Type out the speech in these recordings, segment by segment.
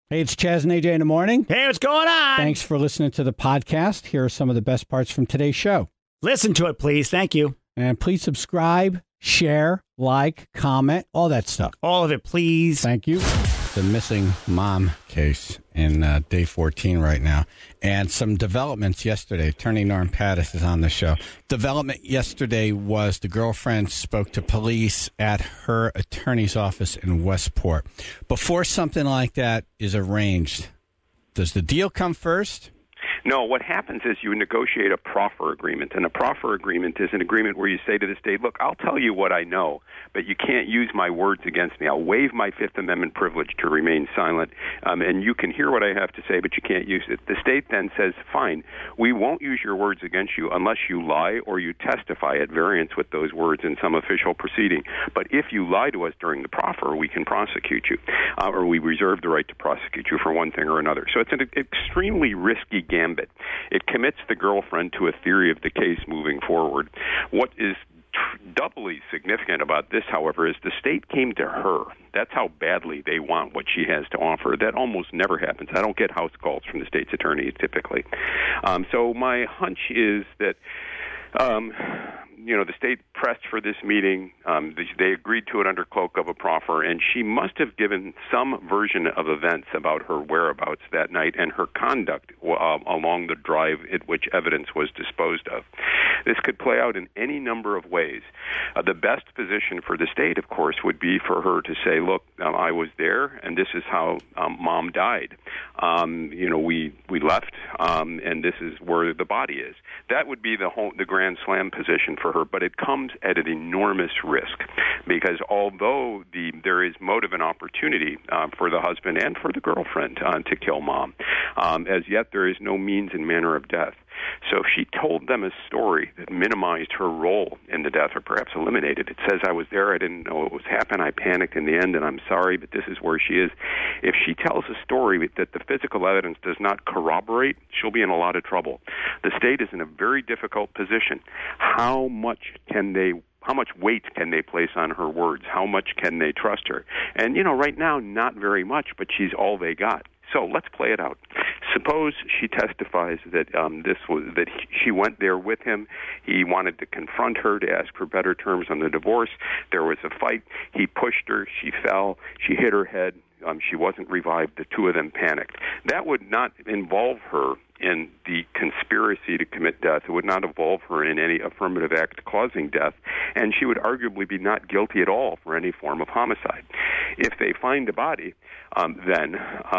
Hey, it's Chaz and AJ in the morning. Hey, what's going on? Thanks for listening to the podcast. Here are some of the best parts from today's show. Listen to it, please. Thank you. And please subscribe, share, like, comment, all that stuff. All of it, please. Thank you. The missing mom case in day 14 right now. And some developments yesterday. Attorney Norm Pattis is on the show. Development yesterday was the girlfriend spoke to police at her attorney's office in Westport. Before something like that is arranged, does the deal come first? No, what happens is you negotiate a proffer agreement, and a proffer agreement is an agreement where you say to the state, look, I'll tell you what I know, but you can't use my words against me. I'll waive my Fifth Amendment privilege to remain silent, and you can hear what I have to say, but you can't use it. The state then says, fine, we won't use your words against you unless you lie or you testify at variance with those words in some official proceeding. But if you lie to us during the proffer, we can prosecute you, or we reserve the right to prosecute you for one thing or another. So it's an extremely risky gambit. It commits the girlfriend to a theory of the case moving forward. What is doubly significant about this, however, is the state came to her. That's how badly they want what she has to offer. That almost never happens. I don't get house calls from the state's attorney typically. So my hunch is that the state pressed for this meeting. They agreed to it under cloak of a proffer, and she must have given some version of events about her whereabouts that night and her conduct along the drive at which evidence was disposed of. This could play out in any number of ways. The best position for the state, of course, would be for her to say, look, I was there, and this is how Mom died. We left, and this is where the body is. That would be the grand slam position for her, but it comes at an enormous risk because although there is motive and opportunity for the husband and for the girlfriend to kill Mom, as yet there is no means and manner of death. So if she told them a story that minimized her role in the death or perhaps eliminated it, says, I was there, I didn't know what was happening, I panicked in the end, and I'm sorry, but this is where she is. If she tells a story that the physical evidence does not corroborate, she'll be in a lot of trouble. The state is in a very difficult position. How much weight can they place on her words? How much can they trust her? And, right now, not very much, but she's all they got. So let's play it out. Suppose she testifies that she went there with him. He wanted to confront her to ask for better terms on the divorce. There was a fight. He pushed her. She fell. She hit her head. She wasn't revived. The two of them panicked. That would not involve her in the conspiracy to commit death. It would not involve her in any affirmative act causing death, and she would arguably be not guilty at all for any form of homicide. If they find a body, then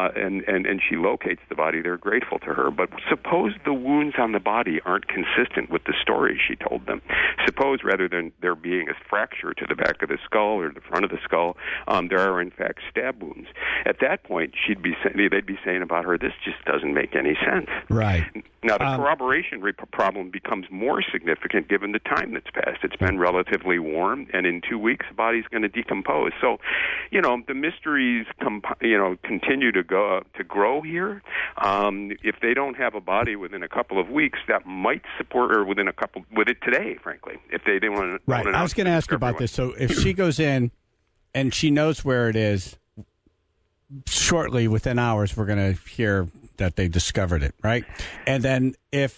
she locates the body, they're grateful to her. But suppose the wounds on the body aren't consistent with the story she told them. Suppose rather than there being a fracture to the back of the skull or the front of the skull, there are in fact stab wounds. At that point, they'd be saying about her, this just doesn't make any sense. Right. Now, the corroboration problem becomes more significant given the time that's passed. It's been relatively warm, and in 2 weeks, the body's going to decompose. So, the mysteries continue to grow here. If they don't have a body within a couple of weeks, that might support her with it today, frankly. If they didn't want to. Right. I was going to ask you about this. So, if she goes in and she knows where it is, shortly, within hours, we're going to hear that they discovered it, right? And then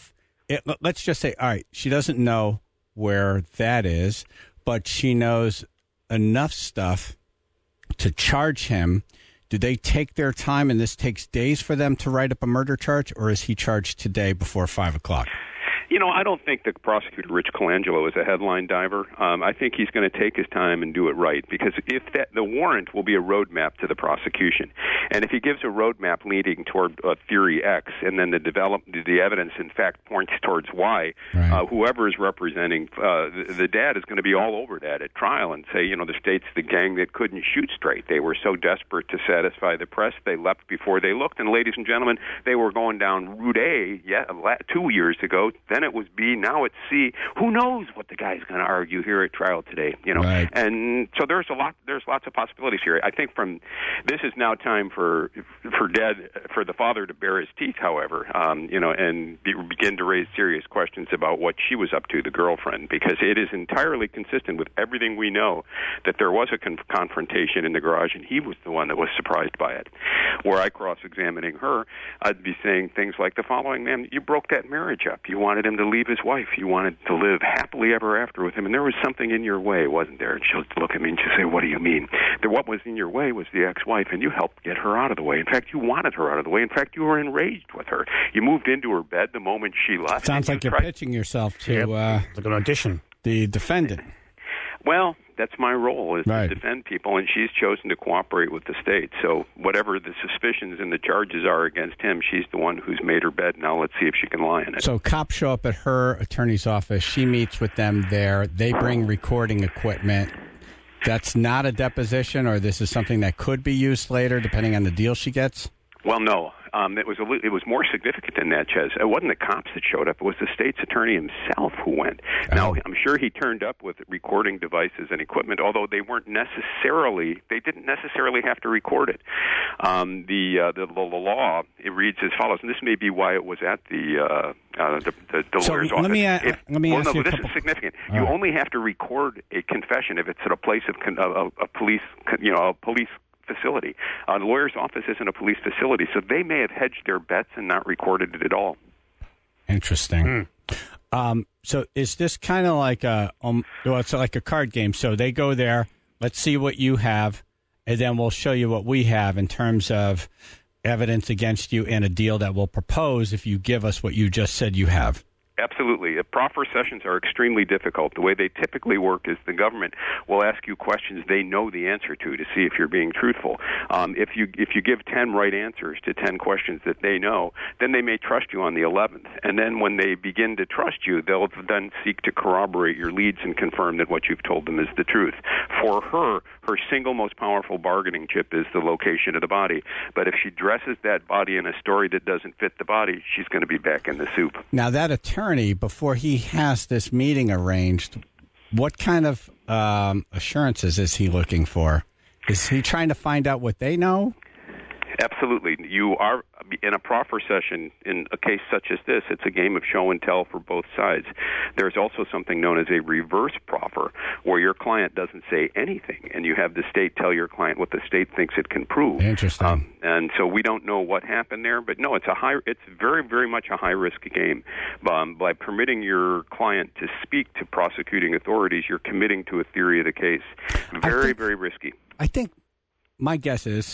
let's just say, all right, she doesn't know where that is, but she knows enough stuff to charge him. Do they take their time and this takes days for them to write up a murder charge, or is he charged today before 5 o'clock? I don't think the prosecutor, Rich Colangelo, is a headline diver. I think he's going to take his time and do it right, because the warrant will be a roadmap to the prosecution. And if he gives a roadmap leading toward theory X, and then the evidence, in fact, points towards Y, right, whoever is representing the dad is going to be all over that at trial and say, the state's the gang that couldn't shoot straight. They were so desperate to satisfy the press, they left before they looked. And ladies and gentlemen, they were going down Route A 2 years ago. Then then it was B, now it's C. Who knows what the guy's going to argue here at trial today? Right. And so there's lots of possibilities here. I think this is now time for the father to bare his teeth, however, and begin to raise serious questions about what she was up to, the girlfriend, because it is entirely consistent with everything we know that there was a confrontation in the garage, and he was the one that was surprised by it. Were I cross-examining her, I'd be saying things like the following: "Ma'am, you broke that marriage up. You wanted him to leave his wife. You wanted to live happily ever after with him, and there was something in your way, wasn't there?" And she'll look at me and she'll say, "What do you mean?" What was in your way was the ex-wife, and you helped get her out of the way. In fact, you wanted her out of the way. In fact, you were enraged with her. You moved into her bed the moment she left. Sounds like you're pitching yourself to like an audition. The defendant. Well, that's my role, is right. to defend people, and she's chosen to cooperate with the state. So whatever the suspicions and the charges are against him, she's the one who's made her bed. Now let's see if she can lie in it. So cops show up at her attorney's office. She meets with them there. They bring recording equipment. That's not a deposition, or this is something that could be used later, depending on the deal she gets? Well, no. It was more significant than that, Ches. It wasn't the cops that showed up. It was the state's attorney himself who went. Oh. Now, I'm sure he turned up with recording devices and equipment, although they didn't necessarily have to record it. The law, it reads as follows, and this may be why it was at the lawyer's office. Let me ask you this is significant. You only have to record a confession if it's at a place of a police facility. The lawyer's office isn't a police facility, so they may have hedged their bets and not recorded it at all. Interesting. So is this kind of like it's like a card game? So they go there, let's see what you have, and then we'll show you what we have in terms of evidence against you and a deal that we'll propose if you give us what you just said you have. Absolutely. Proffer sessions are extremely difficult. The way they typically work is the government will ask you questions they know the answer to see if you're being truthful. If you give 10 right answers to 10 questions that they know, then they may trust you on the 11th. And then when they begin to trust you, they'll then seek to corroborate your leads and confirm that what you've told them is the truth. For her single most powerful bargaining chip is the location of the body. But if she dresses that body in a story that doesn't fit the body, she's going to be back in the soup. Now, that attorney, before he has this meeting arranged, what kind of assurances is he looking for? Is he trying to find out what they know? Absolutely. You are in a proffer session in a case such as this. It's a game of show and tell for both sides. There's also something known as a reverse proffer, where your client doesn't say anything, and you have the state tell your client what the state thinks it can prove. Interesting. And so we don't know what happened there, but no, it's very, very much a high risk game. By permitting your client to speak to prosecuting authorities, you're committing to a theory of the case. Very, very risky. I think my guess is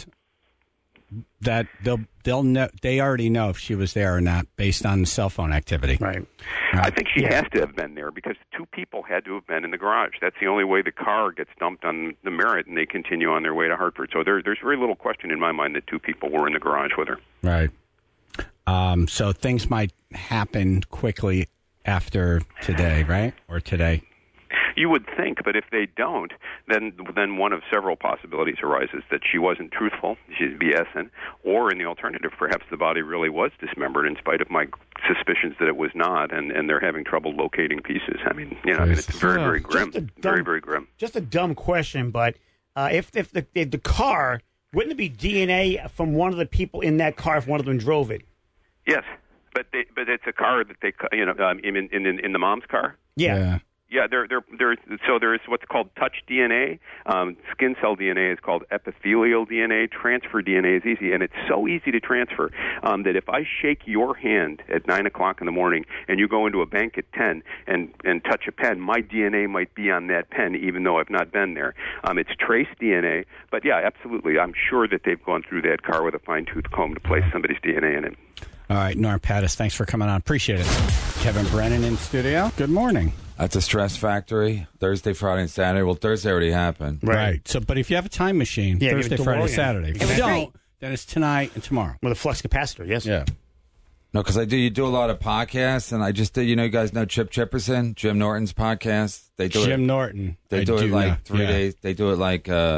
that they'll know, they already know if she was there or not based on the cell phone activity. Right. I think she has to have been there because two people had to have been in the garage. That's the only way the car gets dumped on the Merritt and they continue on their way to Hartford. So there's very little question in my mind that two people were in the garage with her. Right. So things might happen quickly after today, right? Or today. You would think, but if they don't, then one of several possibilities arises: that she wasn't truthful, she's BSing, or in the alternative, perhaps the body really was dismembered in spite of my suspicions that it was not, and they're having trouble locating pieces. It's very, very grim. Very, very grim. Just a dumb question, but if the car, wouldn't it be DNA from one of the people in that car if one of them drove it? Yes, but it's a car that they in the mom's car. Yeah. Yeah, there's what's called touch DNA. Skin cell DNA is called epithelial DNA. Transfer DNA is easy, and it's so easy to transfer that if I shake your hand at 9 o'clock in the morning and you go into a bank at 10 and touch a pen, my DNA might be on that pen even though I've not been there. It's trace DNA, but yeah, absolutely. I'm sure that they've gone through that car with a fine-tooth comb to place somebody's DNA in it. All right, Norm Pattis, thanks for coming on. Appreciate it. Kevin Brennan in studio. Good morning. That's a stress factory. Thursday, Friday, and Saturday. Well, Thursday already happened. Right. So, but if you have a time machine, Thursday, Friday, Saturday. If you don't, then it's tonight and tomorrow. With a flux capacitor, yes. Yeah. No, because you do a lot of podcasts, and I just did. You guys know Chip Chipperson, Jim Norton's podcast. They do Jim Norton. They do it like 3 days. They do it like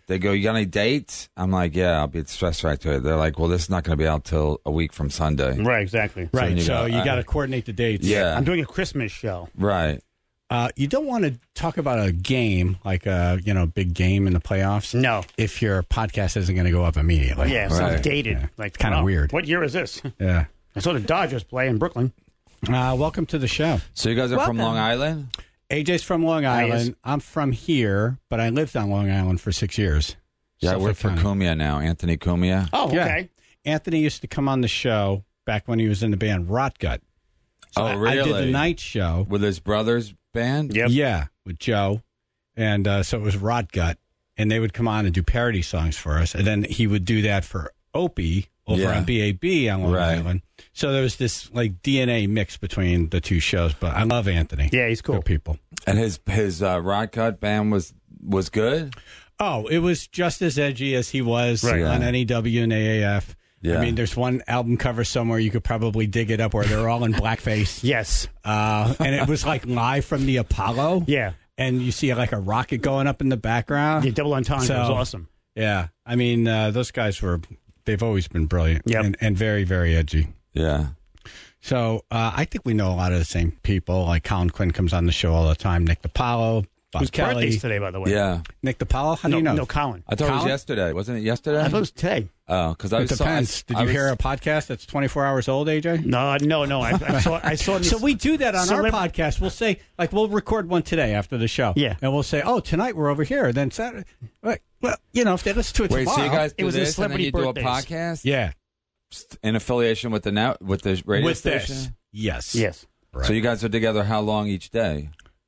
They go, you got any dates? I'm like, yeah, I'll be at Stress Factory. They're like, well, this is not going to be out till a week from Sunday. Right, exactly. Right. you So go, you got to coordinate the dates. Yeah. I'm doing a Christmas show. Right. You don't want to talk about a game like a big game in the playoffs. No. If your podcast isn't going to go up immediately. Yeah, it's Right. dated. Yeah. Like, Kinda wow, weird. What year is this? Yeah. I saw the Dodgers play in Brooklyn. Welcome to the show. So you guys are from Long Island? AJ's from Long Hi, yes. Island. I'm from here, but I lived on Long Island for 6 years. Yeah, I work for Suffolk County. Cumia now, Anthony Cumia. Oh, Yeah. okay. Anthony used to come on the show back when he was in the band Rotgut. So Oh, I really? did the night show. With his brother's band? Yep. Yeah, with Joe. And so it was Rotgut. And they would come on and do parody songs for us. And then he would do that for Opie over Yeah. on BAB on Long Right. Island. So there was this like DNA mix between the two shows. But I love Anthony. Yeah, he's cool. Good people. And his Rock Cut band was good? Oh, it was just as edgy as he was Right. on Yeah. NEW and AAF. Yeah. I mean, there's one album cover somewhere you could probably dig it up where they're all in blackface. Yes. And it was like live from the Apollo. Yeah. And you see like a rocket going up in the background. The double entendre So- was awesome. Yeah. I mean, those guys they've always been brilliant Yep. and very, very edgy. Yeah. So I think we know a lot of the same people. Like Colin Quinn comes on the show all the time. Nick DiPaolo, Bob Whose Kelly. birthday's today, by the way? Yeah. Nick DiPaolo? How do No, you know? no, Colin. I thought it was Colin? yesterday. Wasn't it yesterday? I thought it was today. Oh, because I It was depends. Did you hear a podcast that's 24 hours old, AJ? No. I saw. So we do that on our Celeb- podcast. We'll say, like, we'll record one today after the show. Yeah. And we'll say, oh, tonight we're over here. Then Saturday. Well, if they listen to it Wait, tomorrow. so you guys do It was his this and then celebrity you do a birthdays. podcast Yeah. in affiliation with the radio With station? this. Yes. Yes. So you guys are together how long each day?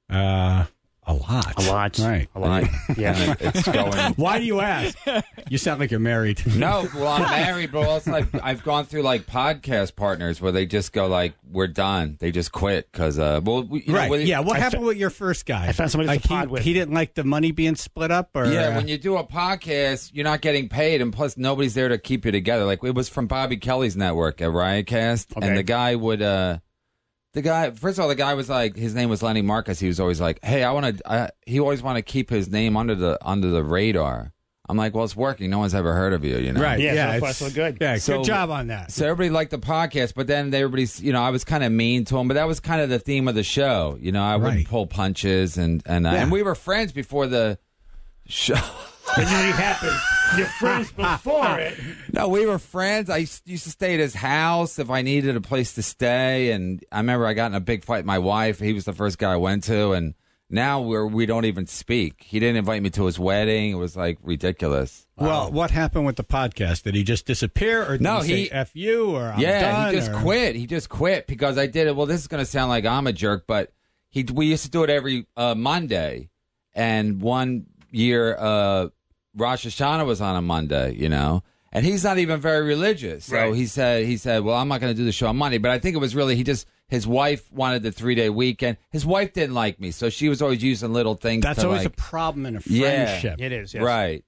A lot. A lot. Right. A lot. Yeah. And it's going. Why do you ask? You sound like you're married. No, well, I'm married, but also I've gone through like podcast partners where they just go like, "We're done." They just quit because, Right. Yeah. What I happened with your first guy? I found somebody like to pod with. He didn't like the money being split up, or Yeah, when you do a podcast, you're not getting paid, and plus nobody's there to keep you together. Like it was from Bobby Kelly's network at Riotcast, Okay. and the guy would, first of all, the guy was like, his name was Lenny Marcus. He was always like, "Hey, he always want to keep his name under the radar." I'm like, "Well, it's working. No one's ever heard of you, you know." right? Yeah, Yeah. so far it's- so good. Yeah. So- good job on that. So everybody liked the podcast, but then everybody's, I was kind of mean to him, but that was kind of the theme of the show. I wouldn't Right. pull punches, and we were friends before the show. That usually happens. You're friends before it. No, we were friends. I used to stay at his house if I needed a place to stay, and I remember I got in a big fight with my wife. He was the first guy I went to, and now we don't even speak. He didn't invite me to his wedding. It was like ridiculous. Well, what happened with the podcast? Did he just disappear, or did No, he say "F you" or I'm yeah, done, he just or- quit. He just quit because I did it. Well, this is going to sound like I'm a jerk, but we used to do it every Monday, and one year Rosh Hashanah was on a Monday, and he's not even very religious. So Right. he said, well, I'm not going to do the show on Monday, but I think it was really his wife wanted the 3-day weekend. His wife didn't like me, so she was always using little things. That's to always like, a problem in a Yeah. friendship. It is. Yes. right.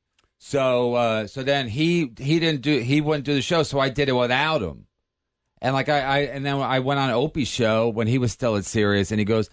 So then he wouldn't do the show, so I did it without him. And like and then I went on Opie's show when he was still at Sirius, and he goes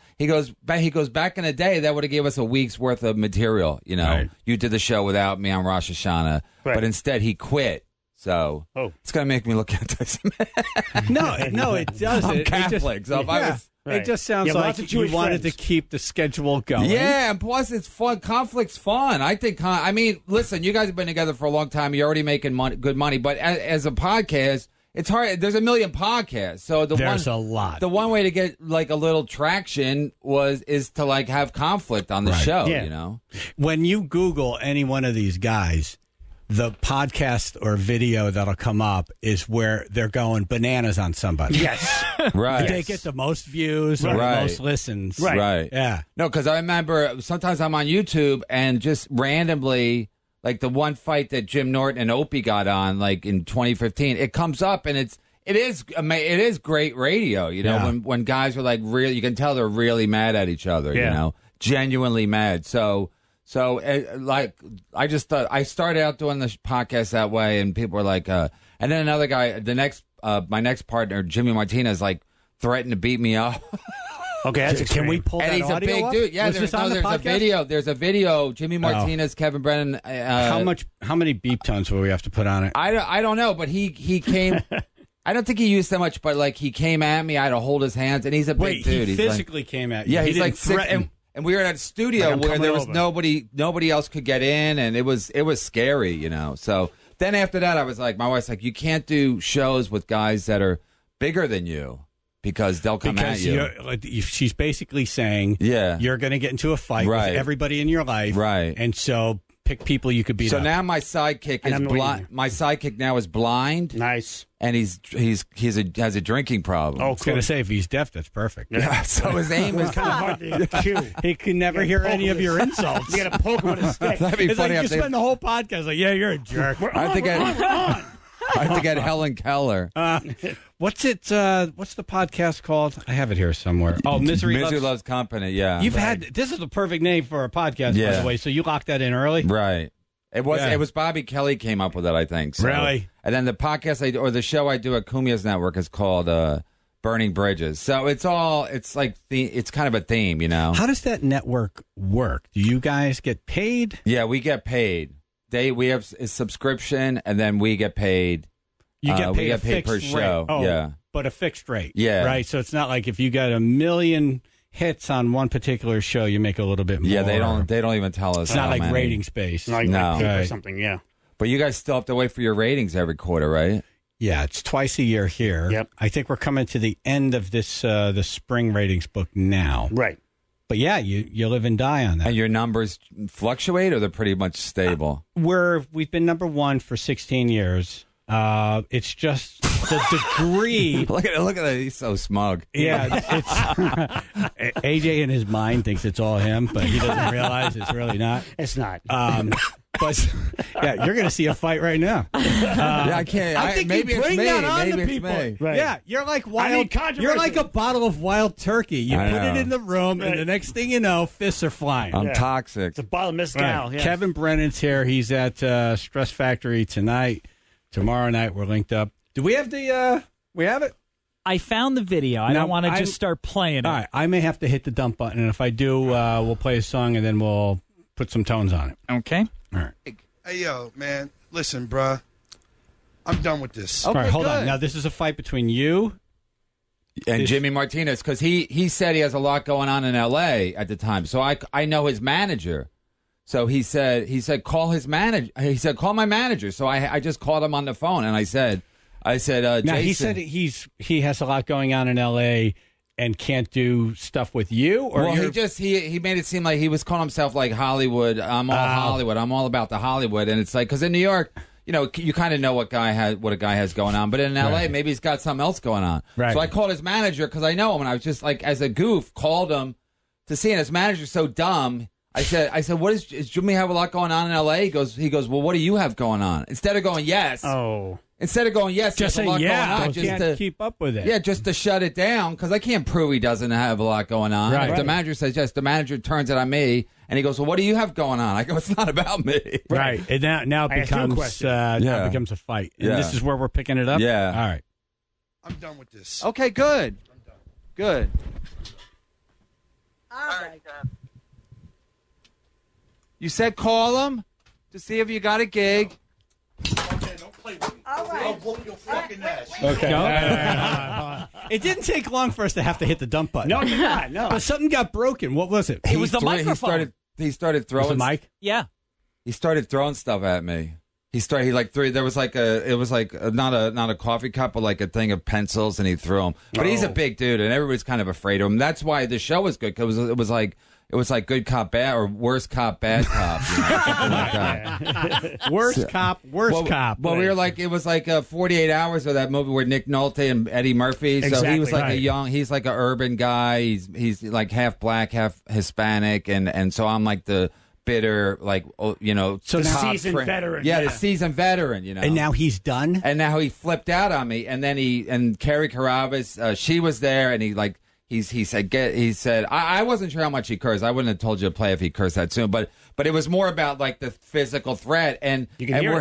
back in the day that would have gave us a week's worth of material. Right. You did the show without me on Rosh Hashanah, Right. but instead he quit. So it's gonna make me look anti-Semitic. No, it doesn't. I'm It just- Catholic, so if I was. Right. It just sounds Yeah, like lots of you Jewish wanted friends. to keep the schedule going. Yeah, and plus it's fun. Conflict's fun. I think. I mean, listen, you guys have been together for a long time. You're already making good money, but as a podcast, it's hard. There's a million podcasts, so There's a lot. The one way to get like a little traction is to like have conflict on the Right. show. Yeah. When you Google any one of these guys, the podcast or video that'll come up is where they're going bananas on somebody. Yes. Right. They get the most views or Right. the most listens. Right. Right. Yeah. No, because I remember sometimes I'm on YouTube and just randomly, like the one fight that Jim Norton and Opie got on, like in 2015, it comes up and it is great radio. Yeah. When guys are like you can tell they're really mad at each other. Yeah. Genuinely mad. So like I just thought I started out doing the podcast that way, and people were like, and then another guy, my next partner, Jimmy Martinez, like threatened to beat me up. Okay, that's extreme. Can we pull And that he's a audio big up? dude. Yeah, Was this on the there's a podcast? video. There's a video. Jimmy Martinez, Kevin Brennan. How many beep tones will we have to put on it? I don't know, but he came. I don't think he used that much, but like he came at me. I had to hold his hands, and he's a big dude. He He's physically came at you. Yeah, he he's didn't like six, threaten. and we were at a studio Like, I'm where coming there was over. nobody else could get in, and it was scary, you know. So then after that, I was like, my wife's like, you can't do shows with guys that are bigger than you because they'll come at you. She's basically saying, Yeah. you're going to get into a fight Right. with everybody in your life, Right. And so pick people you could beat So up. now my sidekick And is I'm blind. waiting. My sidekick now is blind, Nice. and has a drinking problem. Oh, I was going to say, if he's deaf, that's perfect. Yeah, so his aim is Kind of hard to cue. He can never hear any of your insults. You got to poke him with a stick. That'd be It's funny. like you if they- spend the whole podcast like, yeah, you're a jerk. I think I get Helen Keller. What's it? What's the podcast called? I have it here somewhere. Oh, Misery Loves Company. Yeah, You've had this is the perfect name for a podcast, by Yeah. the way. So you locked that in early. right. It was Yeah. it was Bobby Kelly came up with it, I think. So. Really? And then the podcast or the show I do at Kumia's Network is called Burning Bridges. So it's like it's kind of a theme, you know. How does that network work? Do you guys get paid? Yeah, we get paid. We have a subscription, and then we get paid. You get paid, we get paid per fixed show. rate. Oh, Yeah. but a fixed rate. Yeah. right. So it's not like if you got 1 million hits on one particular show, you make a little bit more. Yeah, they don't even tell us. It's not how like many. ratings based. Like No. Peep or Right. something, yeah. But you guys still have to wait for your ratings every quarter, right? Yeah, it's twice a year here. Yep. I think we're coming to the end of this the spring ratings book now. Right. But yeah, you live and die on that. And your numbers fluctuate, or they're pretty much stable. We've been number one for 16 years. It's just the degree. Look at that. He's so smug. Yeah, it's AJ in his mind thinks it's all him, but he doesn't realize it's really not. It's not. But yeah, you're going to see a fight right now. Yeah, I can't. I think maybe you it's bring me. that on Maybe to it's people. me. Right. Yeah, you're like I wild. need controversy. You're like a bottle of wild turkey. You I put it know. in the room, and the next thing you know, fists are flying. I'm Yeah. toxic. It's a bottle of mezcal. Right. Yeah. Kevin Brennan's here. He's at Stress Factory tonight. Tomorrow night, we're linked up. Do we have the? We have it. I found the video. I Now, don't want to I'm- just start playing it. All right. I may have to hit the dump button, and if I do, we'll play a song, and then we'll put some tones on it. Okay. All right. Hey, yo, man, listen, bruh. I'm done with this. All right. Hold good. on. Now, this is a fight between you. And Jimmy Martinez, because he said he has a lot going on in L.A. at the time. So I know his manager. So he said call his manager. He said call my manager. So I just called him on the phone and I said Now, Jason. he said he has a lot going on in L.A. and can't do stuff with you. Or well, you're- he made it seem like he was calling himself like Hollywood. I'm all Hollywood. I'm all about the Hollywood. And it's like because in New York, you know, you kind of know what a guy has going on. But in L.A., Right. maybe he's got something else going on. Right. So I called his manager because I know him, and I was just like, as a goof, called him to see. And his manager's so dumb. I said, what is Jimmy have a lot going on in L.A.? He goes, well, what do you have going on? Instead of going yes, Oh. instead of going yes, just he has a saying, lot yeah, going on, I just can't to keep up with it. yeah, just to shut it down because I can't prove he doesn't have a lot going on. Right. If the Right. manager says yes, the manager turns it on me and he goes, well, what do you have going on? I go, it's not about me. Right. And now it I asked you a becomes question. now Yeah. it becomes a fight. And Yeah. this is where we're picking it up? Yeah. All right. I'm done with this. Okay, good. Good. You said call him to see if you got a gig. Okay. It didn't take long for us to have to hit the dump button. No, you're not. No. But something got broken. What was it? It was the microphone. He started Was throwing. it Mike? Yeah. He started throwing stuff at me. He like threw. There was like it was like not a coffee cup, but like a thing of pencils, and he threw them. But he's a big dude, and everybody's kind of afraid of him. That's why the show was good because it was like good cop bad or worst cop bad cop. You know, something like that. Worst cop, worst cop. Well, we were like, it was like 48 Hours of that movie where Nick Nolte and Eddie Murphy. So he Exactly, was like right. he's like an urban guy. He's like half black, half Hispanic, and so I'm like the bitter, like you know, So The now- seasoned veteran. Yeah, the seasoned veteran. You know, And now he's done? and now he flipped out on me, and then Carrie Carabas, she was there, and he said I wasn't sure how much he cursed. I wouldn't have told you to play if he cursed that soon, but it was more about like the physical threat, and You can hear it.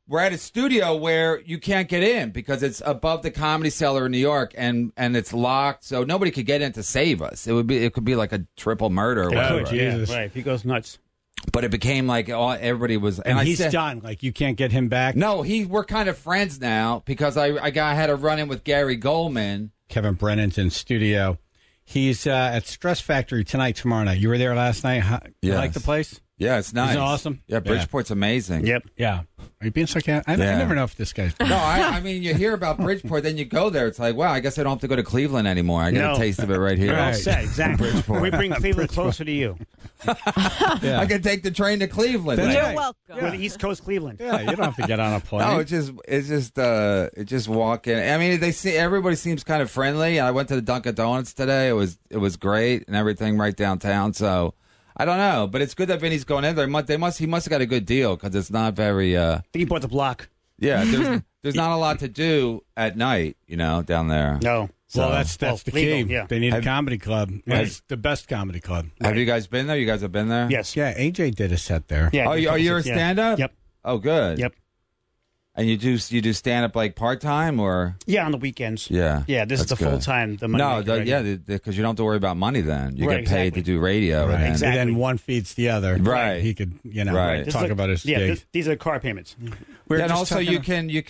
we're at a studio where you can't get in because it's above the Comedy Cellar in New York, and it's locked, so nobody could get in to save us. It could be like a triple murder or whatever. Jesus. Right. He goes nuts. But it became like everybody was, And I he's said, done. Like, you can't get him back. No, we're kind of friends now because I had a run in with Gary Goldman. Kevin Brennan's in studio. He's at Stress Factory tonight, tomorrow night. You were there last night. You Yes. like the place? Yeah, it's nice. Isn't it awesome? Yeah, Bridgeport's amazing. Yep. Yeah. Are you being sarcastic? I Yeah. never know if this guy's. No, I mean, you hear about Bridgeport, then you go there. It's like, wow, I guess I don't have to go to Cleveland anymore. I get No. a taste of it right here. You're all Right. set. Exactly. We bring Cleveland closer to you. Yeah. I can take the train to Cleveland. That's You're right. welcome. We're the East Coast Cleveland. Yeah, you don't have to get on a plane. No, it just walk in. I mean, everybody seems kind of friendly. I went to the Dunkin' Donuts today. It was great and everything right downtown. So I don't know, but it's good that Vinny's going in there. He must have got a good deal because it's not very. I think he bought the block. Yeah, there's not a lot to do at night, down there. No. Well, that's the legal, key. yeah. They need a comedy club. It's the best comedy club. Have you guys been there? You guys have been there? Yes. Yeah, AJ did a set there. Yeah. Oh, are you a stand-up? Yep. Oh, good. Yep. And you do stand-up like part-time or? Yeah, on the weekends. Yeah. Yeah, this is that's the good. full time. The money. Because you don't have to worry about money then. You Right, get paid exactly. to do radio. Right. And then, Exactly. And then one feeds the other. Right. He could, Right. talk about his gig. These are car payments. We were and just also talking- you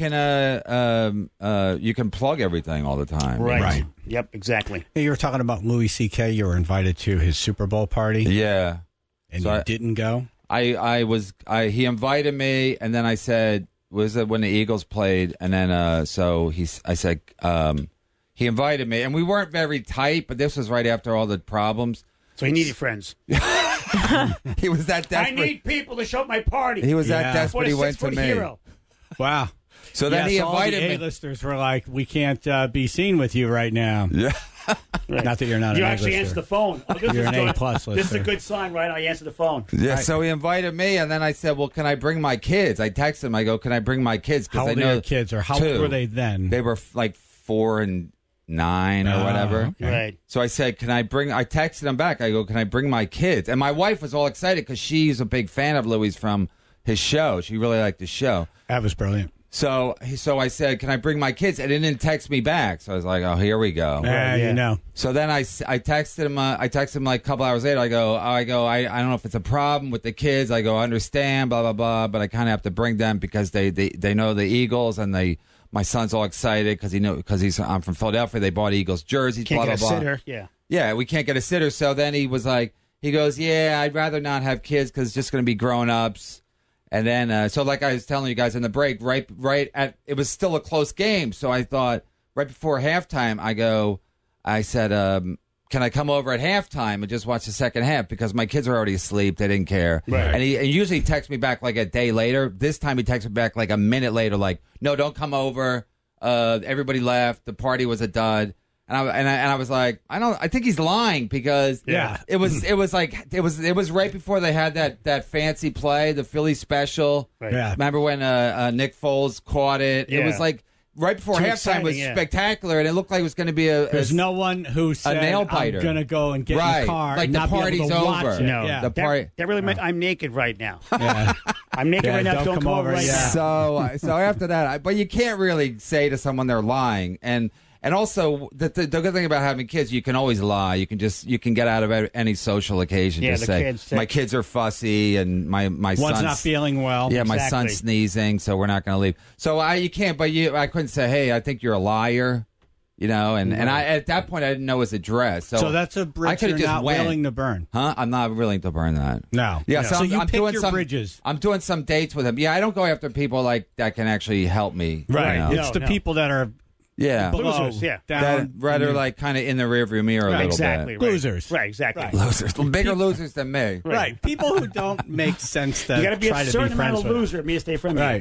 can plug everything all the time. Right. Right. Yep, exactly. Hey, you were talking about Louis C.K. You were invited to his Super Bowl party, Yeah. and So you I- didn't go. He invited me, and then I said, was it when the Eagles played? And then I said he invited me, and we weren't very tight, but this was right after all the problems. So he needed friends. He was that I desperate. need people to show up my party. He was Yeah. that desperate. What a He went to 6-foot me. hero. Wow. So then Yes, he all invited the me. A-listers were like, "We can't be seen with you right now." Yeah. Right. Not that you're not. You an actually A-lister. answer the phone. Oh, this You're is an good. A-plus This is a lister. good sign, right? I answer the phone. Yeah, so he invited me, and then I said, "Well, can I bring my kids?" I texted him. I go, "Can I bring my kids?" How I old are know your kids, or how two. old were they then? They were like 4 and 9 or Oh, whatever. okay. Right. So I said, I texted him back. I go, "Can I bring my kids?" And my wife was all excited because she's a big fan of Louis from his show. She really liked his show. That was brilliant. So I said, "Can I bring my kids?" And he didn't text me back. So I was like, "Oh, here we go." Yeah. You know. So then I texted him. I texted him like a couple hours later. I don't know if it's a problem with the kids. I go, I understand, blah blah blah, but I kind of have to bring them because they know the Eagles, and my son's all excited because I'm from Philadelphia. They bought Eagles jerseys. Can't blah get a blah blah. sitter. Yeah. Yeah, we can't get a sitter. So then he goes, "Yeah, I'd rather not have kids because it's just going to be grown ups." And then, so like I was telling you guys in the break, it was still a close game. So I thought right before halftime, I said, "Can I come over at halftime and just watch the second half?" Because my kids are already asleep. They didn't care. Right. And he usually texts me back like a day later. This time he texted me back like a minute later, like, "No, don't come over. Everybody left. The party was a dud." And I was like, I think he's lying because Yeah. it was right before they had that fancy play, the Philly special. Right. Yeah. Remember when Nick Foles caught it? It Yeah. was like right before Too halftime was exciting, yeah. spectacular, and it looked like it was going to be There's no one who said, nail biter. "I'm going to go and get in Right. the car." Like and the not be able party's to watch over. it. No. Yeah. The party. That really meant I'm naked right now. Yeah. I'm naked Yeah, right now. Don't come over right yeah. now. So after that, but you can't really say to someone they're lying, and also the good thing about having kids, you can always lie. You can get out of any social occasion. Yeah, just the say kids, my kids are fussy and my One's son's not feeling well. Yeah, my Exactly. son's sneezing, so we're not going to leave. So you can't, but I couldn't say, "Hey, I think you're a liar," and I at that point I didn't know his address. So So that's a I bridge could've you're just not went. willing to burn. Huh? I'm not willing to burn that. No. Yeah, No. so, So you I'm pick doing your some bridges. I'm doing some dates with him. Yeah, I don't go after people like that can actually help me. Right. you know? It's the No. people that are Yeah. below, Losers, yeah. down. That rather like kind of in the rearview mirror a little Exactly. bit. Right. Losers. Right. Exactly. Right. Losers, bigger losers than me. Right. People who don't make sense that You got to be try a to certain be amount friends of with. loser for me to stay friendly. Right.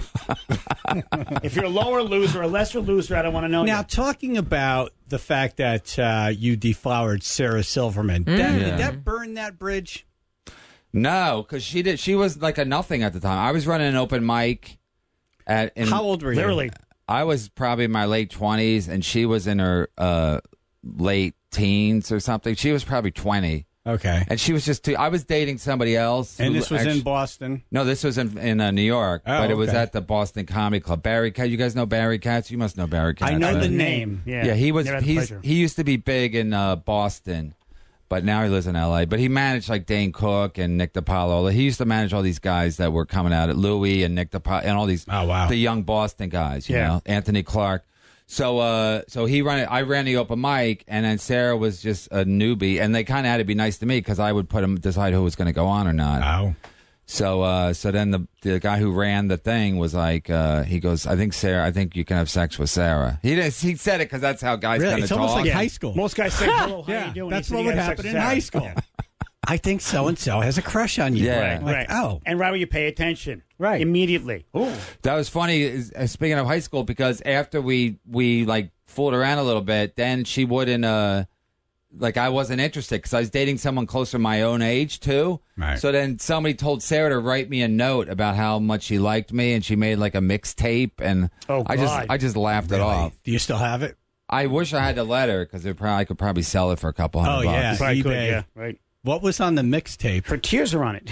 If you're a lower loser, a lesser loser, I don't want to know. Now, you. talking about the fact that you deflowered Sarah Silverman, Yeah. did that burn that bridge? No, because she was like a nothing at the time. I was running an open mic How old were you? Literally. I was probably in my late 20s, and she was in her late teens or something. She was probably 20. Okay. And she was just too. I was dating somebody else. And who this was actually- in Boston? No, this was in New York, Oh, but it was okay. at the Boston Comedy Club. Barry Katz, you guys know Barry Katz? You must know Barry Katz. I know right? the name. Yeah. Yeah, he was. Never had the pleasure. He used to be big in Boston, but now he lives in L.A. But he managed like Dane Cook and Nick DiPaolo. He used to manage all these guys that were coming out at Louis and Nick DiPaolo and all these. Oh, wow. The young Boston guys. You Yeah. know, Anthony Clark. So he ran it. I ran the open mic, and then Sarah was just a newbie, and they kind of had to be nice to me because I would decide who was going to go on or not. Oh. So then the guy who ran the thing was like, he goes, I think you can have sex with Sarah. He said it because that's how guys Really? kind of It's talk. almost like Yeah. high school. Most guys say, hello, how Yeah, you doing? that's He said, what "You would got sex happen with in Sarah." high school. I think so-and-so has a crush on you. Yeah. Like, oh. And right when you pay attention. Right. Immediately. Ooh. That was funny. Speaking of high school, because after we like fooled around a little bit, then she wouldn't. Like I wasn't interested because I was dating someone closer to my own age too. Right. So then somebody told Sarah to write me a note about how much she liked me, and she made like a mixtape, and Oh, I God. just laughed it Really? off. Do you still have it? I wish I had the letter because I could probably sell it for a couple $100 Oh, yeah. bucks. Probably could, eBay. yeah. Right. What was on the mixtape? Her tears are on it.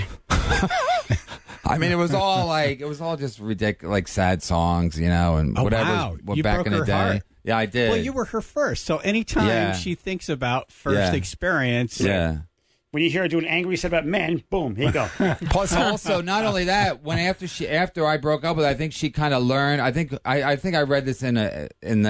I mean, it was all just ridiculous, like sad songs, you know, and Oh, whatever. wow. What You back broke in the her day. heart. Yeah, I did. Well, you were her first. So anytime Yeah. she thinks about first Yeah. experience. Yeah. When you hear her doing angry stuff about men, boom, here you go. Plus, also, not only that, after I broke up with her, I think she kind of learned. I think I read this in the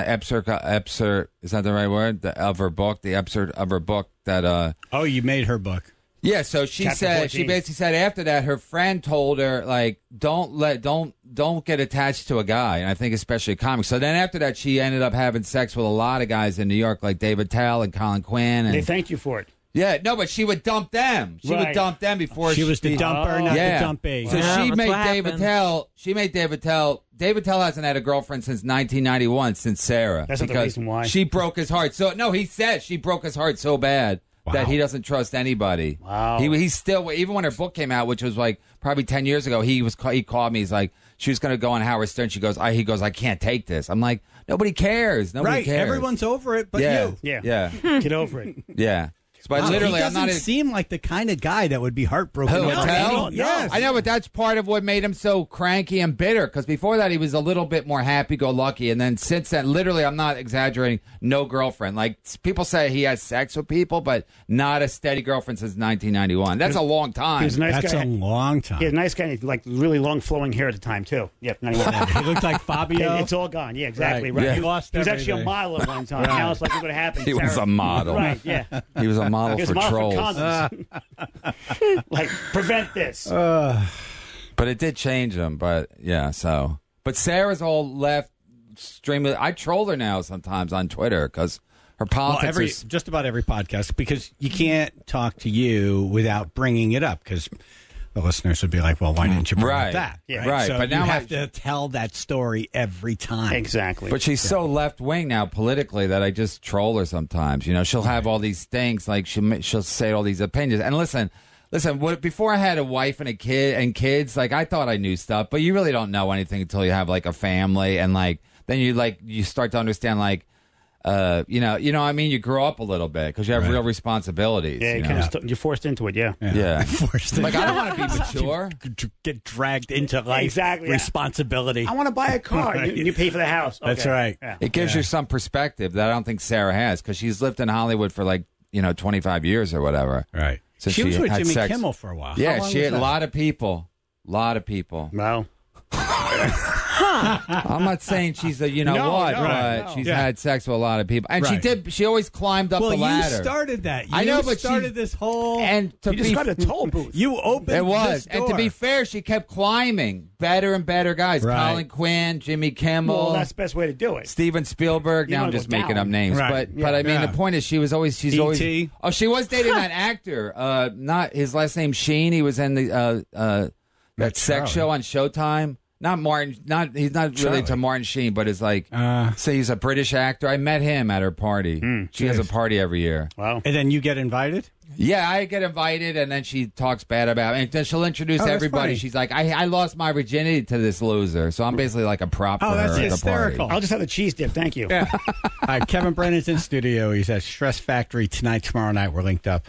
Epser. Is that the right word? Of her book, the Epser of her book that. Oh, you made her book. Yeah, so she Chapter said 14. she basically said after that her friend told her like don't get attached to a guy, and I think especially comics. So then after that she ended up having sex with a lot of guys in New York like David Tell and Colin Quinn and They thanked you for it. yeah, no, but she would dump them. She would Right. dump them before She was the dumper, not yeah. the dumpy. So Yeah, she that's made what David happens. Tell. She made David Tell. David Tell hasn't had a girlfriend since 1991, since Sarah. That's not the because reason why. She broke his heart. So no, he said she broke his heart so bad that he doesn't trust anybody. Wow. He's still, even when her book came out, which was like probably 10 years ago, he called me. He's like, she was going to go on Howard Stern. He goes, I can't take this. I'm like, nobody cares. Nobody Right. cares. Everyone's over it but yeah. you. Yeah. Yeah. Get over it. Yeah. But Wow, literally, he I'm doesn't not. seem like the kind of guy that would be heartbroken. Who, over Tell? any- Yes. I know, but that's part of what made him so cranky and bitter. Because before that, he was a little bit more happy-go-lucky, and then since then, literally, I'm not exaggerating. No girlfriend. Like people say, he has sex with people, but not a steady girlfriend since 1991. That's a long time. He was a nice That's guy. a long time. He had a nice guy, like really long flowing hair at the time too. Yep, 91. He looked like Fabio. It's all gone. Yeah, exactly. Right. Right. Yeah. He, He lost he was actually a everything. model at one time. Now it's like what's going to happen. He was Sarah- a model. Right. Yeah. He was a model He was for a model trolls. for condoms. Like prevent this. But it did change him. But yeah, so. But Sarah's all left extremely. I troll her now sometimes on Twitter because her Well, politics is. just about every podcast, because you can't talk to you without bringing it up, because the listeners would be like, well, why didn't you bring Right. up that? Yeah. Right, So but you now have to tell that story every time. Exactly. But she's so left wing now politically that I just troll her sometimes. You know, she'll have all these things like she'll say all these opinions. And listen. Before I had a wife and a kid and kids, like I thought I knew stuff, but you really don't know anything until you have like a family, and like then you start to understand like. You know. I mean, you grow up a little bit because you have real responsibilities. yeah, you you know? you're forced into it. Yeah. Yeah. Forced Like I don't want to be mature. to get dragged into life Exactly, yeah. responsibility. I want to buy a car. Right. You pay for the house. Okay. That's right. Yeah. It gives you some perspective that I don't think Sarah has because she's lived in Hollywood for like 25 years or whatever. Right. So she was with had Jimmy sex. Kimmel for a while. How Yeah, long she was had a that? lot of people. Well, I'm not saying she's a No, what, no, but no. she's Yeah. had sex with a lot of people, and Right. she always climbed up Well, the ladder. you started that. I know, You but she- started this whole. and to you just be got a toll booth. you opened it was, this and to door. be fair, she kept climbing better and better guys. Right. Colin Quinn, Jimmy Kimmel, Well, that's the best way to do it. Steven Spielberg. You Now I'm wanna just go making down. up names, Right. but I mean Yeah. the point is she's always E.T.. oh, she was dating that actor. Not his last name Sheen. He was in the that That's sex Charlie. show on Showtime. Not Martin. He's not related to Charlie. Martin Sheen, but is like say he's a British actor. I met him at her party. She has a party every year. Wow. And then you get invited? Yeah, I get invited, and then she talks bad about me. And then she'll introduce Oh, that's everybody. funny. She's like, I lost my virginity to this loser. So I'm basically like a prop for Oh, that's her at the hysterical. party. I'll just have the cheese dip. Thank you. Yeah. All right, Kevin Brennan's in studio. He's at Stress Factory tonight, tomorrow night. We're linked up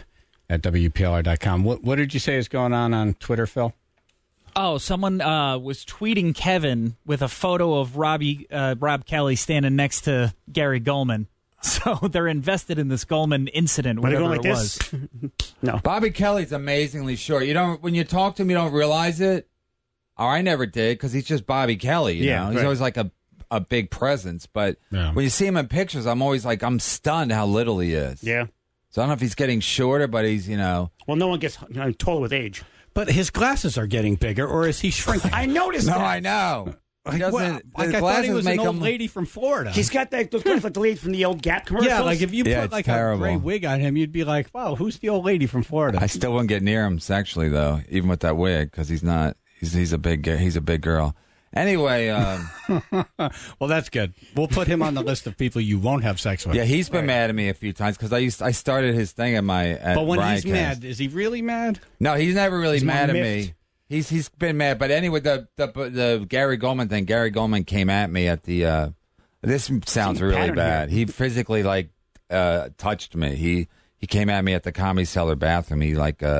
at WPLR.com. What did you say is going on Twitter, Phil? Oh, someone was tweeting Kevin with a photo of Rob Kelly standing next to Gary Goldman. So they're invested in this Goldman incident, whatever it was. No. Bobby Kelly's amazingly short. When you talk to him, you don't realize it. Or I never did, because he's just Bobby Kelly. You know? He's always like a big presence. But when you see him in pictures, I'm always like, I'm stunned how little he is. Yeah. So I don't know if he's getting shorter, but he's, Well, no one gets taller with age. But his glasses are getting bigger, or is he shrinking? I noticed that. No, I know. He doesn't. I thought he was an old lady from Florida. He's got those glasses like the lady from the old Gap commercials. Yeah, like if you put like terrible. a gray wig on him, you'd be like, wow, who's the old lady from Florida? I still wouldn't get near him sexually, though, even with that wig, because he's not. He's a big girl. Anyway, well, that's good. We'll put him on the list of people you won't have sex with. yeah, he's been mad at me a few times because I started his thing at But when he's Riotcast. mad, is he really mad? No, he's never really He's mad at miffed. me. He's been mad, but anyway, the Gary Goldman thing. Gary Goldman came at me at the. This sounds really pattern bad. here. He physically touched me. He came at me at the Comedy Cellar bathroom. He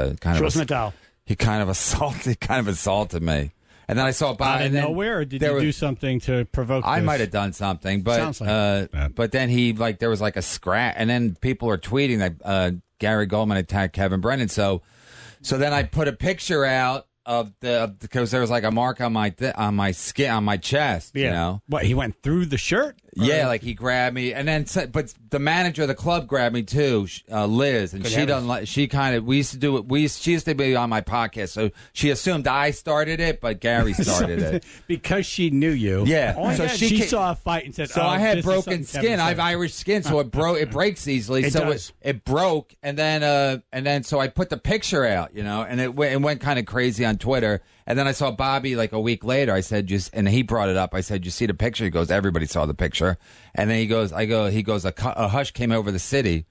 He kind of assaulted me. And then I saw Bob Out of nowhere, or did you do something to provoke I this? might have done something, but Sounds like that. but then there was like a scratch, and then people were tweeting that Gary Goldman attacked Kevin Brennan. So then I put a picture out because there was like a mark on my skin, on my chest. Yeah. You know, What, he went through the shirt? yeah, like he grabbed me, and then but the manager of the club grabbed me too, Liz, and Good she heavens. doesn't like. She kind of we used to do it. She used to be on my podcast, so she assumed I started it, but Gary started it. Because she knew you. Yeah, Oh, so yeah, She ca- saw a fight and said, So oh, I had this is broken something skin. Kevin I have said. Irish skin, so it breaks easily. It so does. it broke, and then so I put the picture out, and it went kind of crazy on Twitter. And then I saw Bobby like a week later. I said, and he brought it up. I said, you see the picture? He goes, everybody saw the picture. And then he goes, a hush came over the city.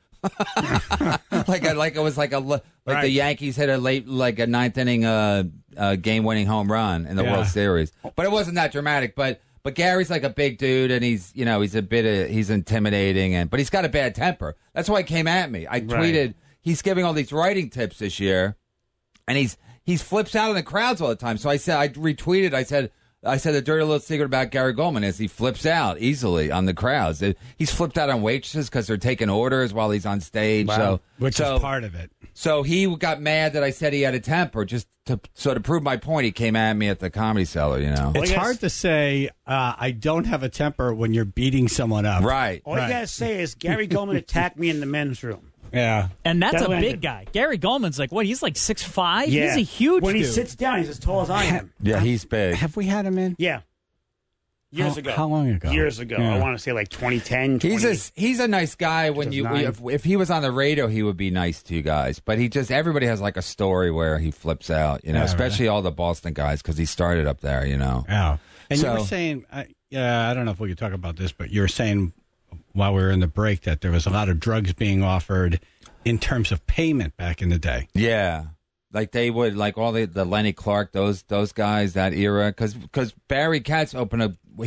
like it was like Right. the Yankees hit a ninth inning game winning home run in the World Series. But it wasn't that dramatic. But Gary's like a big dude, and he's he's intimidating, but he's got a bad temper. That's why he came at me. I tweeted he's giving all these writing tips this year, and he flips out in the crowds all the time. So I retweeted. I said the dirty little secret about Gary Goldman is he flips out easily on the crowds. He's flipped out on waitresses because they're taking orders while he's on stage. Wow. So Which is part of it. So he got mad that I said he had a temper. Just to prove my point, he came at me at the Comedy Cellar. It's hard to say I don't have a temper when you're beating someone up. Right. All you got to say is Gary Goldman attacked me in the men's room. Yeah. And that's That'll a end big it. guy. Gary Goldman's like, what? He's like 6'5"? Yeah. He's a huge When he dude. sits down, he's as tall as I am. Yeah, he's big. Have we had him in? Yeah. Years ago. How long ago? Years ago. Yeah. I want to say like 2010, 20. He's a nice guy. When 2009. if he was on the radio, he would be nice to you guys. But everybody has like a story where he flips out. Especially all the Boston guys because he started up there. Yeah. And So- you were saying, I don't know if we could talk about this, but you were saying while we were in the break that there was a lot of drugs being offered in terms of payment back in the day. Yeah. Like they would, like all the Lenny Clark, those guys, that era, because Barry Katz opened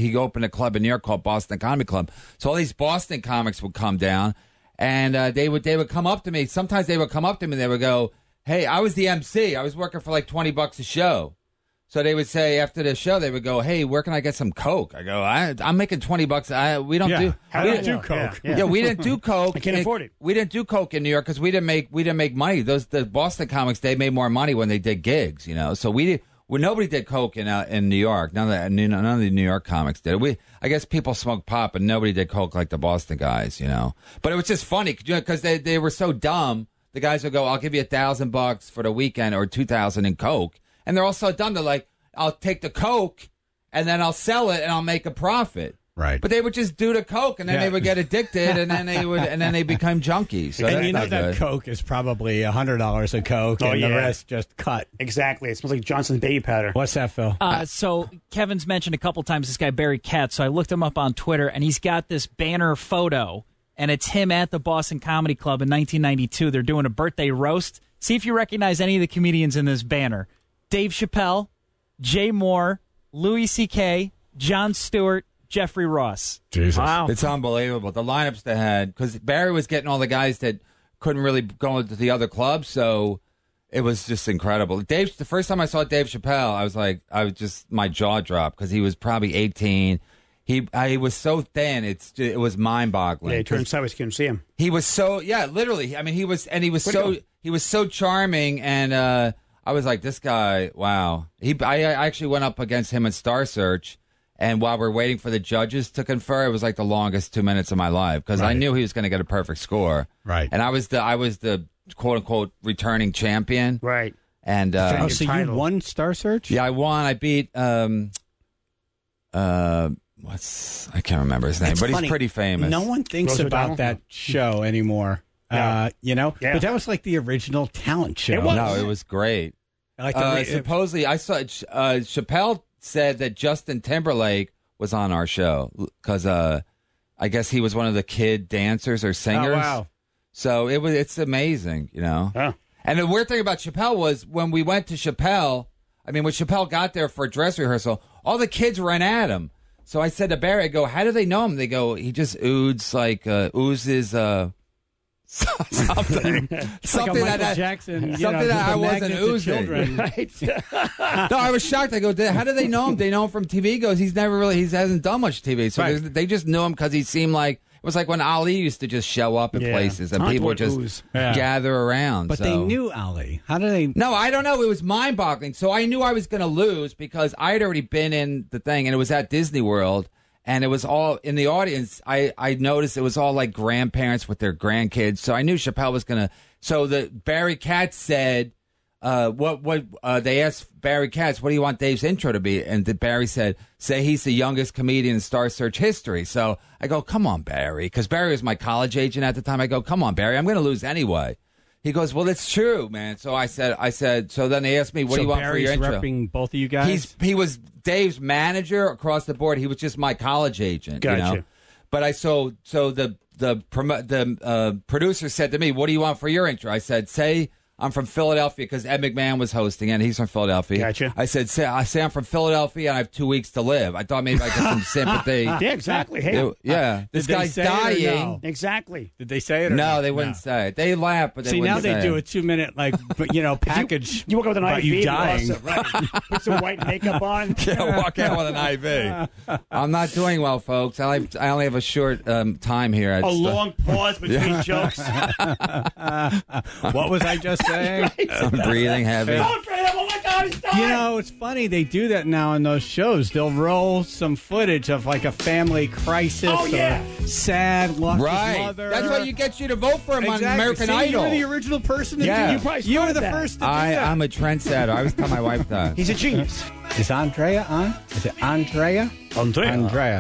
a club in New York called Boston Comedy Club. So all these Boston comics would come down, and they would come up to me. Sometimes they would come up to me and they would go, "Hey, I was the MC. I was working for like $20 a show." So they would say after the show, they would go, "Hey, where can I get some Coke?" I go, "I'm making $20. We don't do How we do I don't do know? Coke. Yeah. yeah, we didn't do Coke. I can't afford it. We didn't do Coke in New York because we didn't make money. The Boston comics, they made more money when they did gigs, So nobody did Coke in New York. None of the New York comics did it. I guess people smoked pot, but nobody did Coke like the Boston guys, But it was just funny because they were so dumb. The guys would go, "I'll give you $1,000 for the weekend or $2,000 in Coke," and they're all so dumb. They're like, "I'll take the Coke and then I'll sell it and I'll make a profit." Right. But they would just do the Coke and then they would get addicted and then they become junkies. So And that's you know not that good. Coke is probably $100 a Coke, and the rest just cut. Exactly. It smells like Johnson's baby powder. What's that, Phil? So Kevin's mentioned a couple times this guy Barry Katz. So I looked him up on Twitter, and he's got this banner photo, and it's him at the Boston Comedy Club in 1992. They're doing a birthday roast. See if you recognize any of the comedians in this banner: Dave Chappelle, Jay Moore, Louis C.K., Jon Stewart, Jeffrey Ross. Jesus. Wow. It's unbelievable. The lineups they had, because Barry was getting all the guys that couldn't really go into the other clubs, so it was just incredible. The first time I saw Dave Chappelle, my jaw dropped because he was probably 18. He was so thin, it was mind-boggling. Yeah, he turned sideways, couldn't see him. He was so, literally. I mean, he was so charming, and I was like, this guy, wow. I actually went up against him in Star Search, and while we're waiting for the judges to confer, it was like the longest 2 minutes of my life because I knew he was going to get a perfect score. Right. And I was the quote unquote returning champion. Right. And so you won Star Search? Yeah, I won. I beat I can't remember his name, but funny. He's pretty famous. No one thinks Rose about O'Donnell? that show anymore. Yeah. Yeah. Yeah. But that was like the original talent show. It was. No, it was great. Like Supposedly, I saw Chappelle said that Justin Timberlake was on our show because I guess he was one of the kid dancers or singers. Oh, wow. So it's amazing, you know. Oh. And the weird thing about Chappelle was when we went to Chappelle, I mean, when Chappelle got there for a dress rehearsal, all the kids ran at him. So I said to Barry, I go, how do they know him? They go, he just oozes something. Something like Michael Jackson. Something that I wasn't oozing. Right. No, I was shocked. I go, how do they know him? They know him from TV. He goes, he hasn't done much TV. So Right. they just knew him because he seemed like, it was like when Ali used to just show up in Yeah. places and Not people would what just ooze. gather around. But so. they knew Ali. How do they? No, I don't know. It was mind-boggling. So I knew I was going to lose because I had already been in the thing, and it was at Disney World, and it was all in the audience. I noticed it was all like grandparents with their grandkids. So I knew Chappelle was going to. So the Barry Katz said, they asked Barry Katz, what do you want Dave's intro to be? And Barry said, say he's the youngest comedian in Star Search history. So I go, come on, Barry, because Barry was my college agent at the time. I go, come on, Barry, I'm going to lose anyway. He goes, well, it's true, man. So I said, so then they asked me, what do you want for your intro? Barry's repping both of you guys? He was Dave's manager across the board. He was just my college agent, Gotcha. you know. But the producer said to me, what do you want for your intro? I said, say I'm from Philadelphia because Ed McMahon was hosting and he's from Philadelphia. Gotcha. I said, say I'm from Philadelphia and I have 2 weeks to live. I thought maybe I get some sympathy. Yeah, exactly. Hey, This Did they guy's say it or dying. no? exactly. Did they say it? Or No, not? they wouldn't say it. They laugh, but they See, wouldn't now say they do it. a 2-minute, package. You woke up with an about IV. you dying. Also, right. Put some white makeup on. Yeah, walk out with an IV. I'm not doing well, folks. I only have a short time here. A long pause between jokes. What was I just saying? I'm breathing heavy. Oh, Fred, oh my God, he's dying. You know, it's funny. They do that now in those shows. They'll roll some footage of like a family crisis Oh, yeah. or sad lost his Right. mother. That's why you get you to vote for him Exactly. on American See, Idol. You were the original person to Yeah. do You probably You were started the that. first to do that. I'm a trendsetter. I always tell my wife that. He's a genius. Is Andrea on? Is it Andrea? Andrea.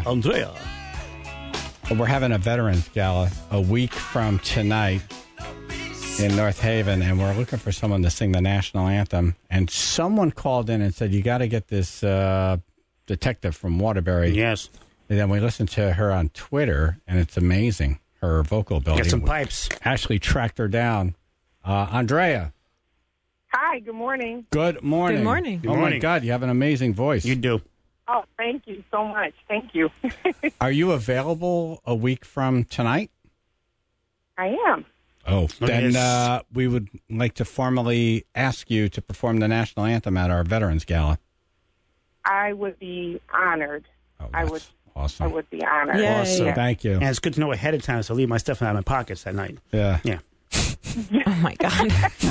Well, we're having a Veterans Gala a week from tonight in North Haven, and we're looking for someone to sing the national anthem. And someone called in and said, you got to get this detective from Waterbury. Yes. And then we listened to her on Twitter, and it's amazing, her vocal ability. Get some pipes. Ashley tracked her down. Andrea. Hi, good morning. Good morning. Good morning. Good Oh, my morning. God, you have an amazing voice. You do. Oh, thank you so much. Thank you. Are you available a week from tonight? I am. Oh, then yes. we would like to formally ask you to perform the national anthem at our Veterans Gala. I would be honored. Oh, I that's would. awesome. I would be honored. Yay. Awesome. Thank you. And it's good to know ahead of time, so I leave my stuff out of my pockets that night. Yeah. Yeah. Oh my God.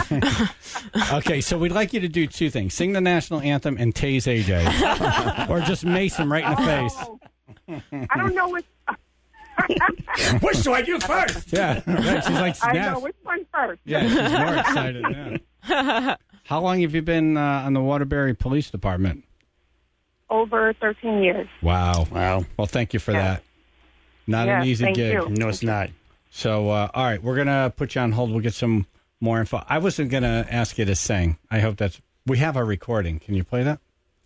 Okay, so we'd like you to do two things: sing the national anthem and tase AJ, or just mace him right in the face. Oh, I don't know which. Which do I do first? Yeah, right. She's like, I snap. know which one first. Yeah, she's more excited. Yeah. How long have you been on the Waterbury Police Department? Over 13 years. Wow. Wow. Well, thank you for Yeah. that. Not Yeah, an easy thank gig. you. No, it's not. So, all right, we're going to put you on hold. We'll get some more info. I wasn't going to ask you to sing. I hope that's... We have a recording. Can you play that?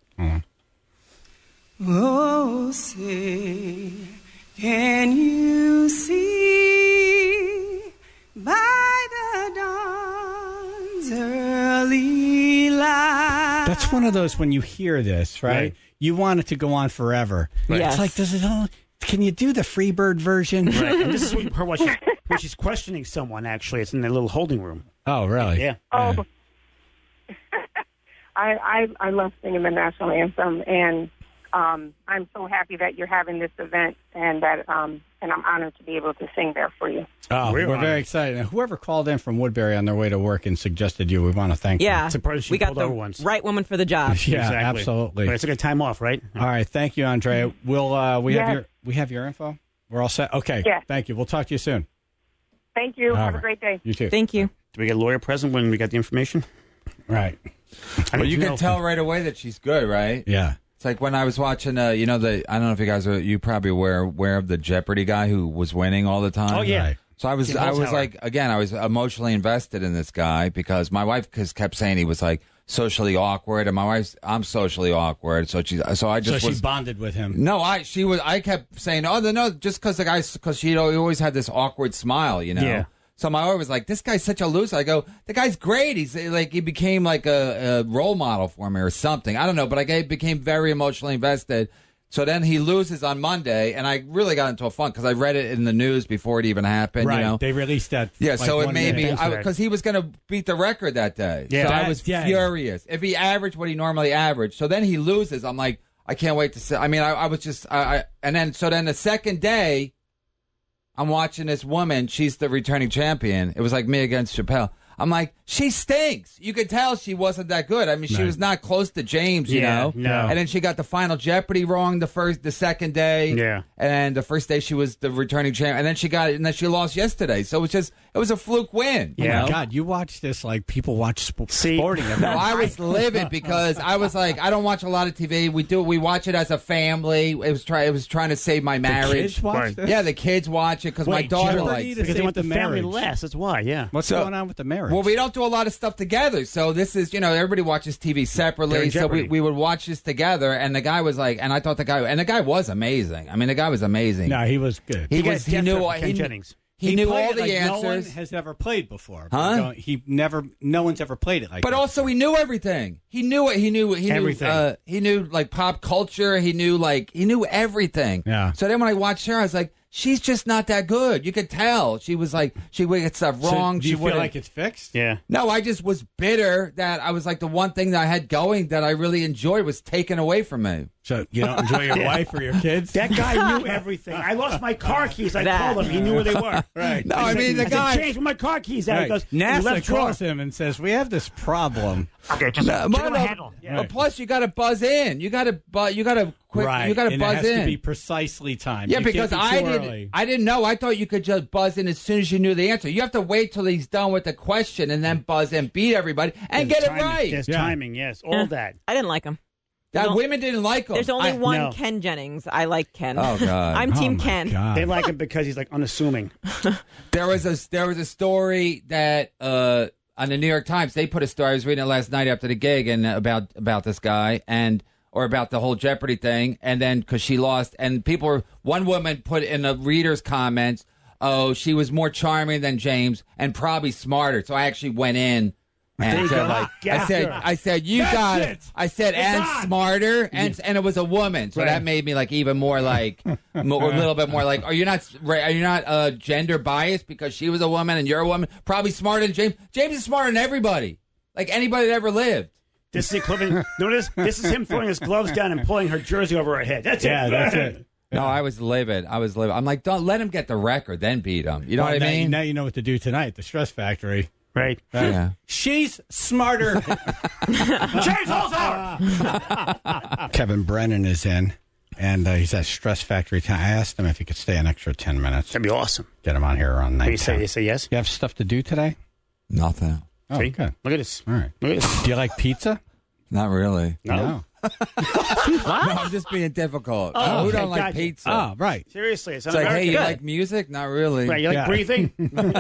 Oh, say, can you see by the dawn's early light? That's one of those when you hear this, right? Right. You want it to go on forever. Yes. It's like, does it all... Can you do the Freebird version? Right. And this is her what she where she's questioning someone. Actually, it's in their little holding room. Oh, really? Yeah. Oh, I love singing the national anthem, and I'm so happy that you're having this event, and that and I'm honored to be able to sing there for you. Oh, we're very excited. And whoever called in from Woodbury on their way to work and suggested you, we want to thank Yeah. them. Surprised she We got pulled the over once. right woman for the job. Yeah, Exactly. absolutely. But it's like a time off, right? All right, thank you, Andrea. We'll Yes. we have your info. We're all set. Okay, Yes. thank you. We'll talk to you soon. Thank you. All Have right. a great day. You too. Thank you. Do we get a lawyer present when we got the information? Right. Well, you can tell right away that she's good, right? Yeah. It's like when I was watching, I don't know if you guys are, you probably aware of the Jeopardy guy who was winning all the time. Oh, yeah. Right. So I was like, again, I was emotionally invested in this guy because my wife kept saying he was like socially awkward, and I'm socially awkward. So I just she bonded with him. No, I kept saying, no, just because she always had this awkward smile, you know. Yeah. So my wife was like, this guy's such a loser. I go, the guy's great. He's like, he became like a role model for me or something. I don't know, but I became very emotionally invested. So then he loses on Monday, and I really got into a funk because I read it in the news before it even happened. Right. You know? They released that. Yeah, like, so it 1 made me, minute. because he was going to beat the record that day. Yeah. So I That was day. furious. If he averaged what he normally averaged, so then he loses. I'm like, I can't wait to see. I mean, I was just, and then the second day, I'm watching this woman. She's the returning champion. It was like me against Chappelle. I'm like, she stinks. You could tell she wasn't that good. I mean, she was not close to James, you know. no. And then she got the final Jeopardy wrong the second day. Yeah. And the first day she was the returning champion, and then she got it, and then she lost yesterday. So it was a fluke win. Oh you my know? God, you watch this like people watch sporting events. No, I was livid because I was like, I don't watch a lot of TV. We watch it as a family. It was trying to save my marriage. The kids watch Right. this? Yeah, the kids watch it because my Wait, daughter Jeopardy likes to it. Because they save want the the family marriage. last. That's why, yeah. What's So- going on with the marriage? Well, we don't do a lot of stuff together, so this is, everybody watches TV separately, During so Jeopardy. we would watch this together, and the guy was like, and I thought the guy was amazing. I mean, the guy was amazing. No, he was good. he You guys was, he deaf knew, for Ken he, Jennings. he knew played all it the like answers. No one has ever played before. Huh? No one's ever played it like But that. also, he knew everything. He knew it. He knew Everything. He knew like pop culture. He knew everything. Yeah. So then when I watched her, I was like, she's just not that good. You could tell. She was like, she would get stuff So wrong. do you she feel wouldn't. like it's fixed? Yeah. No, I just was bitter that I was like the one thing that I had going that I really enjoyed was taken away from me. So you don't enjoy your wife or your kids? That guy knew everything. I lost my car keys. I That. called him. He knew where they were. Right. No, I mean the guy. said, James, where my car keys at? He Right. goes, "You NASA left drawer." calls him and says, "We have this problem." Okay, just No, give him a no, handle. Yeah. but plus, you got to buzz in. You got to quick. Right. You got to and buzz it has in. to be precisely timed. Yeah, You because can't be too early. I didn't know. I thought you could just buzz in as soon as you knew the answer. You have to wait till he's done with the question and then buzz in, beat everybody, and get it Timing. right. There's Yeah. timing, yes. All that. I didn't like him. That women didn't like him. There's only one no. Ken Jennings. I like Ken. Oh God. I'm Oh, Team my Ken. God. They like him because he's like unassuming. There was a story that on the New York Times they put a story. I was reading it last night after the gig and about this guy or about the whole Jeopardy thing, and then because she lost, and one woman put in the reader's comments, "Oh, she was more charming than James and probably smarter." So I actually went in and said, like, I said you That's got it. I said It's and on. smarter, and it was a woman, so that made me like even more like a little bit more like, are you not gender biased because she was a woman and you're a woman? Probably smarter than James. James is smarter than everybody, like anybody that ever lived. This is the equivalent. Notice this is him throwing his gloves down and pulling her jersey over her head. That's it. That's it. No, I was livid. I'm like, don't let him get the record, then beat him. You know Well, what I now- mean? Now you know what to do tonight. The Stress Factory. Right. Yeah. She's smarter. James Holzhauer! Kevin Brennan is in, and he's at Stress Factory. I asked him if he could stay an extra 10 minutes. That'd be awesome. Get him on here around 9. You say yes? You have stuff to do today? Nothing. Oh, See? good. Look at this. All right. Look at this. Do you like pizza? Not really. No. No, I'm just being difficult. Oh, Who okay, don't like gotcha. pizza? Oh, right. Seriously, it's It's like, hey, un-American. you like music? Not really. Right, you like Yeah. breathing?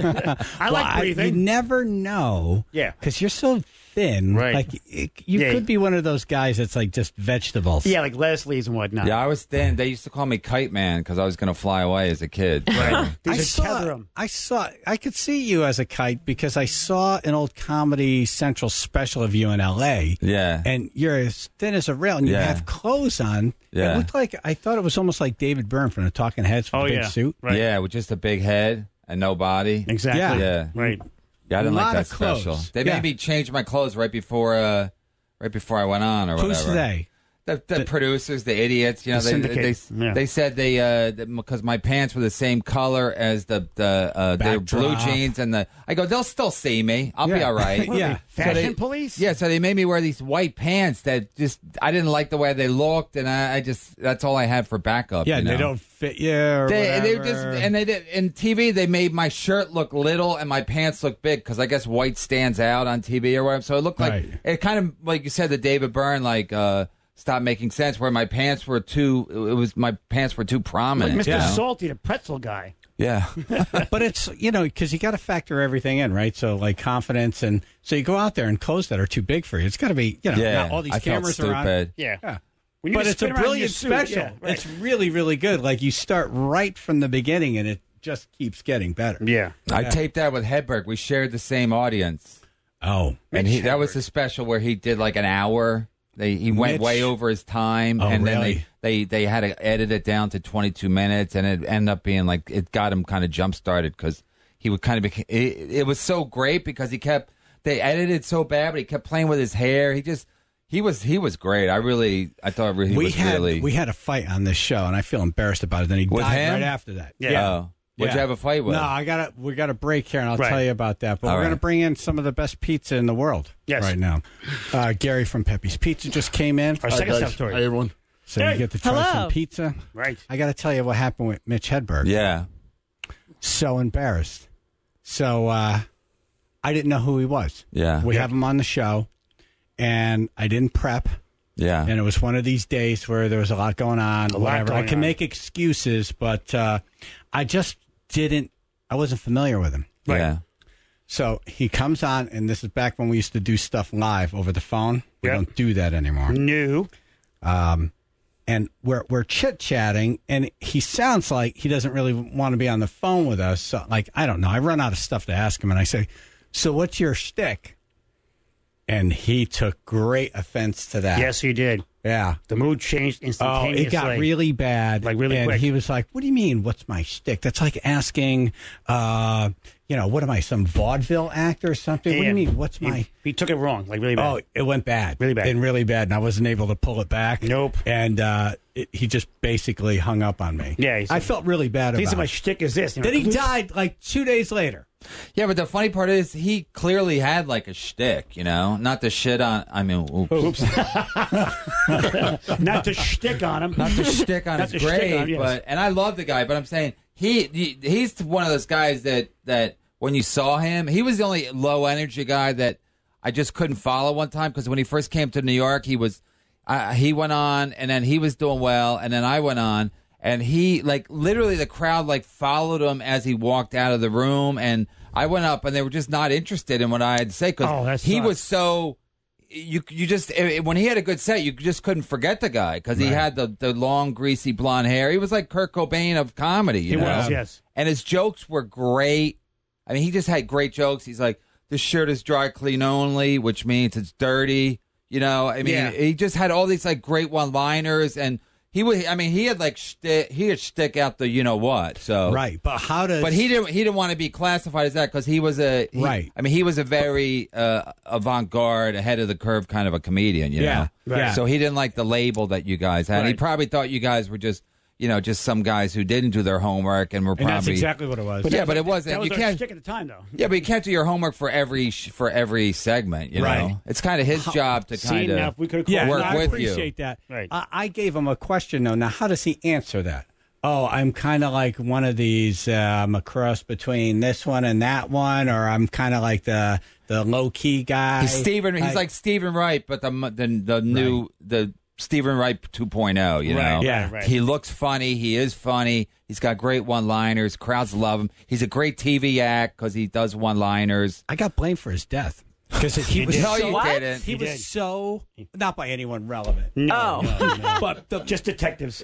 I like You breathing. never know. Yeah. Because you're so thin. Right. Like, you Yeah. could be one of those guys that's like just vegetables. Yeah, like Leslie's and whatnot. Yeah, I was thin. They used to call me Kite Man because I was going to fly away as a kid. Right. I These are tether 'em. I could see you as a kite because I saw an old Comedy Central special of you in L.A. Yeah. And you're as thin as a rail, and you Yeah. have clothes on. Yeah. It looked like, I thought it was almost like David Byrne from the Talking Heads with Oh, the big yeah. suit. Right. Yeah, with just a big head and no body. Exactly. Yeah. Right. Yeah, I didn't A like lot that of clothes. special. They Yeah. made me change my clothes right before I went on or whatever. Who's they? The producers, the idiots, The syndicate. Yeah. they said because my pants were the same color as their blue Backdrop. jeans and I go, they'll still see me. I'll be Yeah. all right. Yeah. Fashion police? Yeah, so they made me wear these white pants that just I didn't like the way they looked, and I just that's all I had for backup. Yeah, you know? they don't fit you or They whatever. just and they did in TV. They made my shirt look little and my pants look big because I guess white stands out on TV or whatever. So it looked like Right. it kind of like you said the David Byrne stopped making sense where my pants were too prominent. Like Mr. you know? Salty, the pretzel guy. Yeah, But it's, because you got to factor everything in, right? So, like confidence. And so you go out there and clothes that are too big for you. It's got to be, now all these I felt cameras are on. stupid. Yeah. When you But just it's a spin around in brilliant your suit, special. yeah, right. It's really, really good. Like you start right from the beginning and it just keeps getting better. Yeah. I taped that with Hedberg. We shared the same audience, Oh. and that was the special where he did like an hour. He went Mitch. way over his time, Oh, and really? then they had to edit it down to 22 minutes, and it ended up being like it got him kind of jump started because he would kind of it was so great because they edited so bad, but he kept playing with his hair. He was great. I thought he was really. We had a fight on this show, and I feel embarrassed about it. Then he With died him? right after that. Yeah. Oh. What'd you have a fight with? No, we got a break here, and I'll Right. tell you about that. But All we're going right. to bring in some of the best pizza in the world Yes. right now. Gary from Pepe's Pizza just came in, Our second step story. Hi, everyone. so Hey. you get to try Hello. some pizza. Right. I got to tell you what happened with Mitch Hedberg. Yeah. So embarrassed. So I didn't know who he was. Yeah. We have him on the show, and I didn't prep. Yeah. And it was one of these days where there was a lot going on. lot Whatever. I going can on. make excuses, but I just didn't. I wasn't familiar with him. Yeah. So he comes on, and this is back when we used to do stuff live over the phone. We Yep. don't do that anymore. New. And we're chit chatting, and he sounds like he doesn't really want to be on the phone with us. So, like, I don't know. I run out of stuff to ask him, and I say, "So what's your shtick?" And he took great offense to that. Yes, he did. Yeah. The mood changed Oh, instantaneously. it got really bad. Like, really and quick. he was like, "What do you mean, what's my shtick?" That's like asking, what am I, some vaudeville actor or something? What do you And mean, what's my... He took it wrong, like really bad. Oh, it went bad. Really bad. And really bad, and I wasn't able to pull it back. Nope. And he just basically hung up on me. Yeah, he said- I felt really bad He about said, my it. shtick is this. Then he died like 2 days later. Yeah, but the funny part is he clearly had like a shtick, not the shit on. I mean, oops. Not to shtick on him. Not to shtick on Not his to shtick grave, on him, yes. but and I love the guy, but I'm saying he's one of those guys that when you saw him, he was the only low energy guy that I just couldn't follow one time because when he first came to New York, he went on and then he was doing well, and then I went on. And he, like, literally the crowd, like, followed him as he walked out of the room. And I went up, and they were just not interested in what I had to say. Oh, that Because he sucks. was so... You just... When he had a good set, you just couldn't forget the guy. Because he had the long, greasy blonde hair. He was like Kurt Cobain of comedy, you He know? was, yes. And his jokes were great. I mean, he just had great jokes. He's like, this shirt is dry clean only, which means it's dirty. I mean, Yeah. he just had all these, like, great one-liners. And... he had like shtick out the what. So Right. But how does... but he didn't want to be classified as that because he was Right. I mean, he was a very avant-garde, ahead of the curve kind of a comedian. You Yeah, know. right. So he didn't like the label that you guys had. He Right. probably thought you guys were just just some guys who didn't do their homework and were And probably that's exactly what it was. Yeah, but it wasn't. That was You our can't. shtick at the time, though. Yeah, but you can't do your homework for every segment. You know, Right. it's kind of his job to See, kind now, of if we could Yeah, work no, I with you. appreciate that. Right. I gave him a question, though. Now, how does he answer that? Oh, I'm kind of like one of these. I'm a cross between this one and that one, or I'm kind of like the low key guy. He's like Stephen Wright, but the new Stephen Wright 2.0. You know, Right, Yeah. right. he looks funny. He is funny. He's got great one-liners. Crowds love him. He's a great TV act because he does one-liners. I got blamed for his death because he was did? No, so, you didn't. He He was did. so not by anyone relevant, No, but just detectives.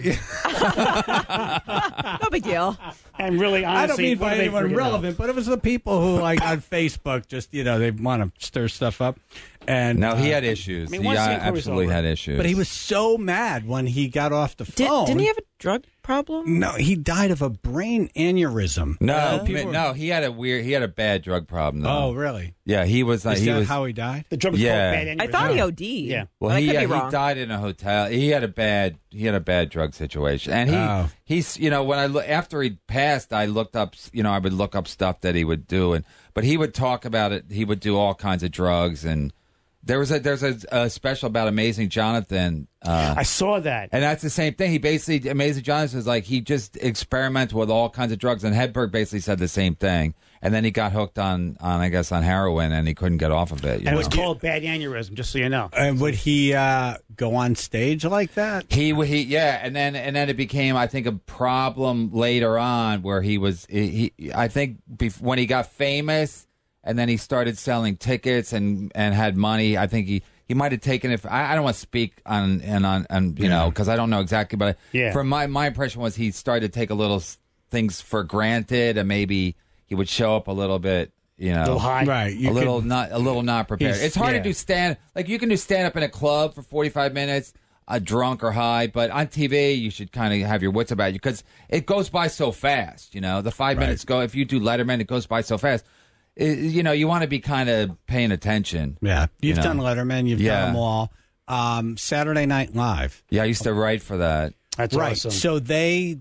No big deal. And really, honestly, I don't mean what by do they anyone forget relevant, but it was the people who, like, on Facebook, just, they want to stir stuff up. And No, he had issues. I mean, he once the inquiry's absolutely over. had issues. But he was so mad when he got off the phone. Didn't he have a drug problem? No, he died of a brain aneurysm. No, he had a bad drug problem. Though. Oh, really? Yeah, he was. Is that how he died? The drug was Yeah. called bad I thought he aneurysm. OD'd. Yeah. Well, but I he could be wrong. died in a hotel. He had a bad drug situation, and he's when after he passed, I looked up. I would look up stuff that he would do, but he would talk about it. He would do all kinds of drugs, and there's a special about Amazing Jonathan. I saw that. And that's the same thing. He basically, Amazing Jonathan is like, he just experimented with all kinds of drugs. And Hedberg basically said the same thing. And then he got hooked on heroin, and he couldn't get off of it. And it was called bad aneurysm, just so you know. And would he go on stage like that? He and then it became, I think, a problem later on where I think when he got famous and then he started selling tickets and had money, I think he might have taken it. I don't want to speak on because I don't know exactly, but from my impression was he started to take a little things for granted, and maybe he would show up a little bit, a little high, right? A little not prepared. It's hard to do you can do stand up in a club for 45 minutes, drunk or high, but on TV you should kind of have your wits about you because it goes by so fast. The 5 minutes go. If you do Letterman, it goes by so fast. You want to be kind of paying attention. Yeah. You've done Letterman. You've done them all. Saturday Night Live. Yeah, I used to write for that. That's right. awesome. So they,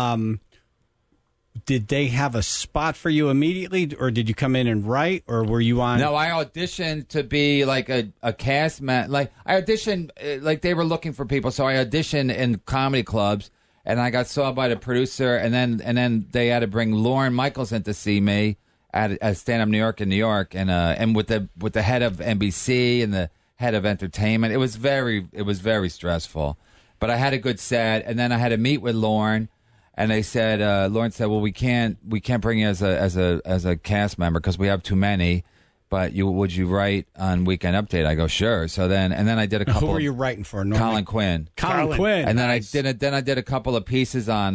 did they have a spot for you immediately, or did you come in and write, or were you on? No, I auditioned to be like a cast man. Like I auditioned, like they were looking for people, so I auditioned in comedy clubs, and I got saw by the producer, and then they had to bring Lorne Michaels in to see me at Stand Up New York in New York, and with the head of NBC and the head of entertainment, it was very stressful. But I had a good set, and then I had to meet with Lorne, and they said Lorne said, "Well, we can't bring you as a cast member because we have too many. But would you write on Weekend Update?" I go, "Sure." So then I did a couple. Who were you writing for? Colin Quinn. Colin Quinn. And nice. then I did a couple of pieces on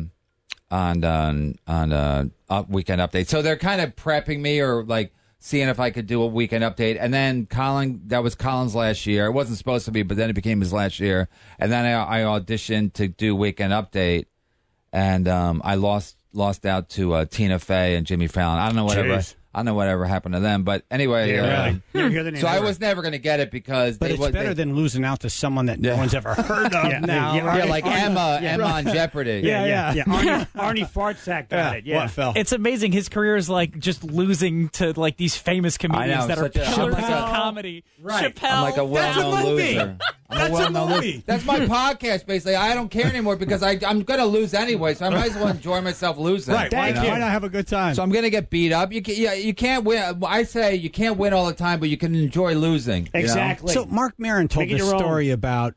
Weekend Update. So they're kind of prepping me or like seeing if I could do a Weekend Update. And then that was Colin's last year. It wasn't supposed to be, but then it became his last year. And then I auditioned to do Weekend Update, and I lost out to Tina Fey and Jimmy Fallon. I don't know whatever happened to them, but anyway. Never hear the name so I ever. was never going to get it because. But it's better than losing out to someone that no one's ever heard of now. Yeah, right? like Emma on Jeopardy. Yeah. Arnie Fartsack got it. Yeah. What, Phil? It's amazing. His career is like just losing to like these famous comedians that are pillars of comedy. Right. Chappelle. I'm like a well-known movie. loser. That's a movie. That's my podcast, basically. I don't care anymore because I'm going to lose anyway, so I might as well enjoy myself losing. Right. Why not have a good time? So I'm going to get beat up. You can't win. I say you can't win all the time, but you can enjoy losing. Exactly. So Mark Maron told this story about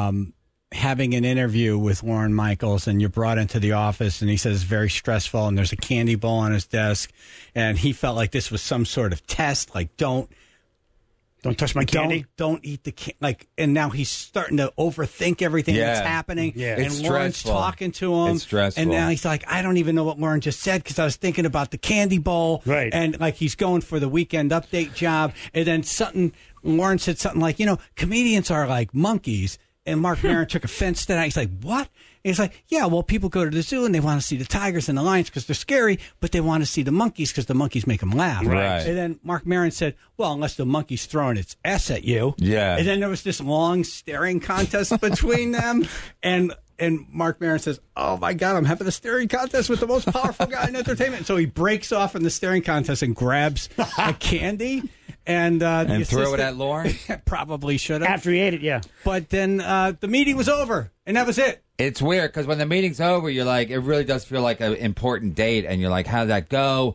having an interview with Lorne Michaels, and you're brought into the office, and he says it's very stressful, and there's a candy bowl on his desk, and he felt like this was some sort of test, like don't touch my candy. Don't eat the candy. And now he's starting to overthink everything that's happening. Yeah. And It's Lauren's stressful. talking to him. It's stressful. And now he's like, I don't even know what Lauren just said because I was thinking about the candy bowl. Right. And like he's going for the Weekend Update job. And then Lauren said something like, comedians are like monkeys. And Mark Maron took offense to that. He's like, what? And he's like, yeah, well, people go to the zoo and they want to see the tigers and the lions because they're scary, but they want to see the monkeys because the monkeys make them laugh. Right. And then Mark Maron said, well, unless the monkey's throwing its S at you. Yeah. And then there was this long staring contest between them. And Mark Maron says, oh, my God, I'm having a staring contest with the most powerful guy in entertainment. So he breaks off in the staring contest and grabs a candy. And throw it at Lauren? Probably should have. After he ate it, yeah. But then the meeting was over, and that was it. It's weird because when the meeting's over, you're like, it really does feel like an important date, and you're like, how did that go?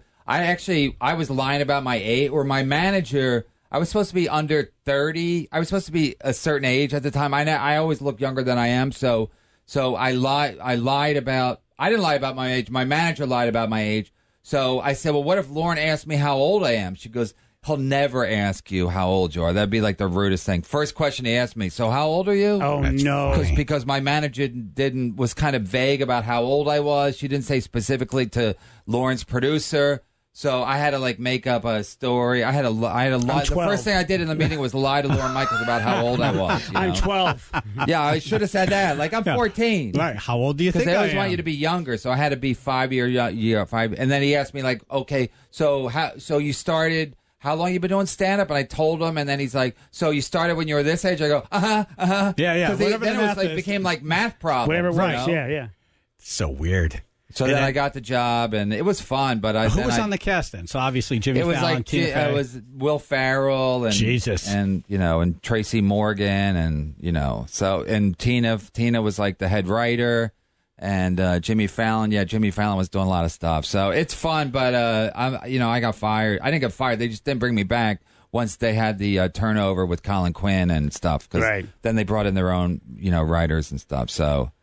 I was lying about my age, or my manager. I was supposed to be under 30. I was supposed to be a certain age at the time. I always look younger than I am, so I lied about. I didn't lie about my age. My manager lied about my age. So I said, well, what if Lauren asked me how old I am? She goes, he'll never ask you how old you are. That'd be like the rudest thing. First question he asked me, so how old are you? Oh, no. Because my manager was kind of vague about how old I was. She didn't say specifically to Lauren's producer. So I had to like make up a story. I had a lie. The 12. first thing I did in the meeting was lie to Lauren Michaels about how old I was. You I'm know? 12. Yeah, I should have said that. Like I'm 14. Right. How old do you Because think they always I want am? you to be younger, so I had to be 5 year 5. And then he asked me like, okay, so you started. How long you been doing stand up? And I told him, and then he's like, so you started when you were this age? I go, Yeah, yeah. Because Whatever then the it was math like is. became like math problems. Whatever it you was. know? Yeah. So weird. So And then then- I got the job, and it was fun. But Who was on the cast then? So obviously Jimmy It was Fallon, like Tina Fey. it was Will Ferrell and Jesus. and and Tracy Morgan and so and Tina was like the head writer and Jimmy Fallon. Yeah, Jimmy Fallon was doing a lot of stuff. So it's fun, but I got fired. I didn't get fired. They just didn't bring me back once they had the turnover with Colin Quinn and stuff. 'Cause Right. then they brought in their own writers and stuff. So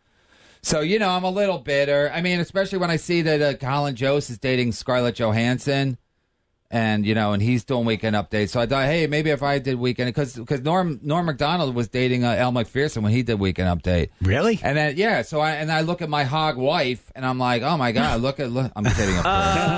I'm a little bitter. I mean, especially when I see that Colin Jost is dating Scarlett Johansson, and and he's doing Weekend Update. So I thought, hey, maybe if I did Weekend, because Norm Macdonald was dating Elle Macpherson when he did Weekend Update. Really? And then so I look at my hog wife, and I'm like, oh my god, look. I'm kidding. Of course.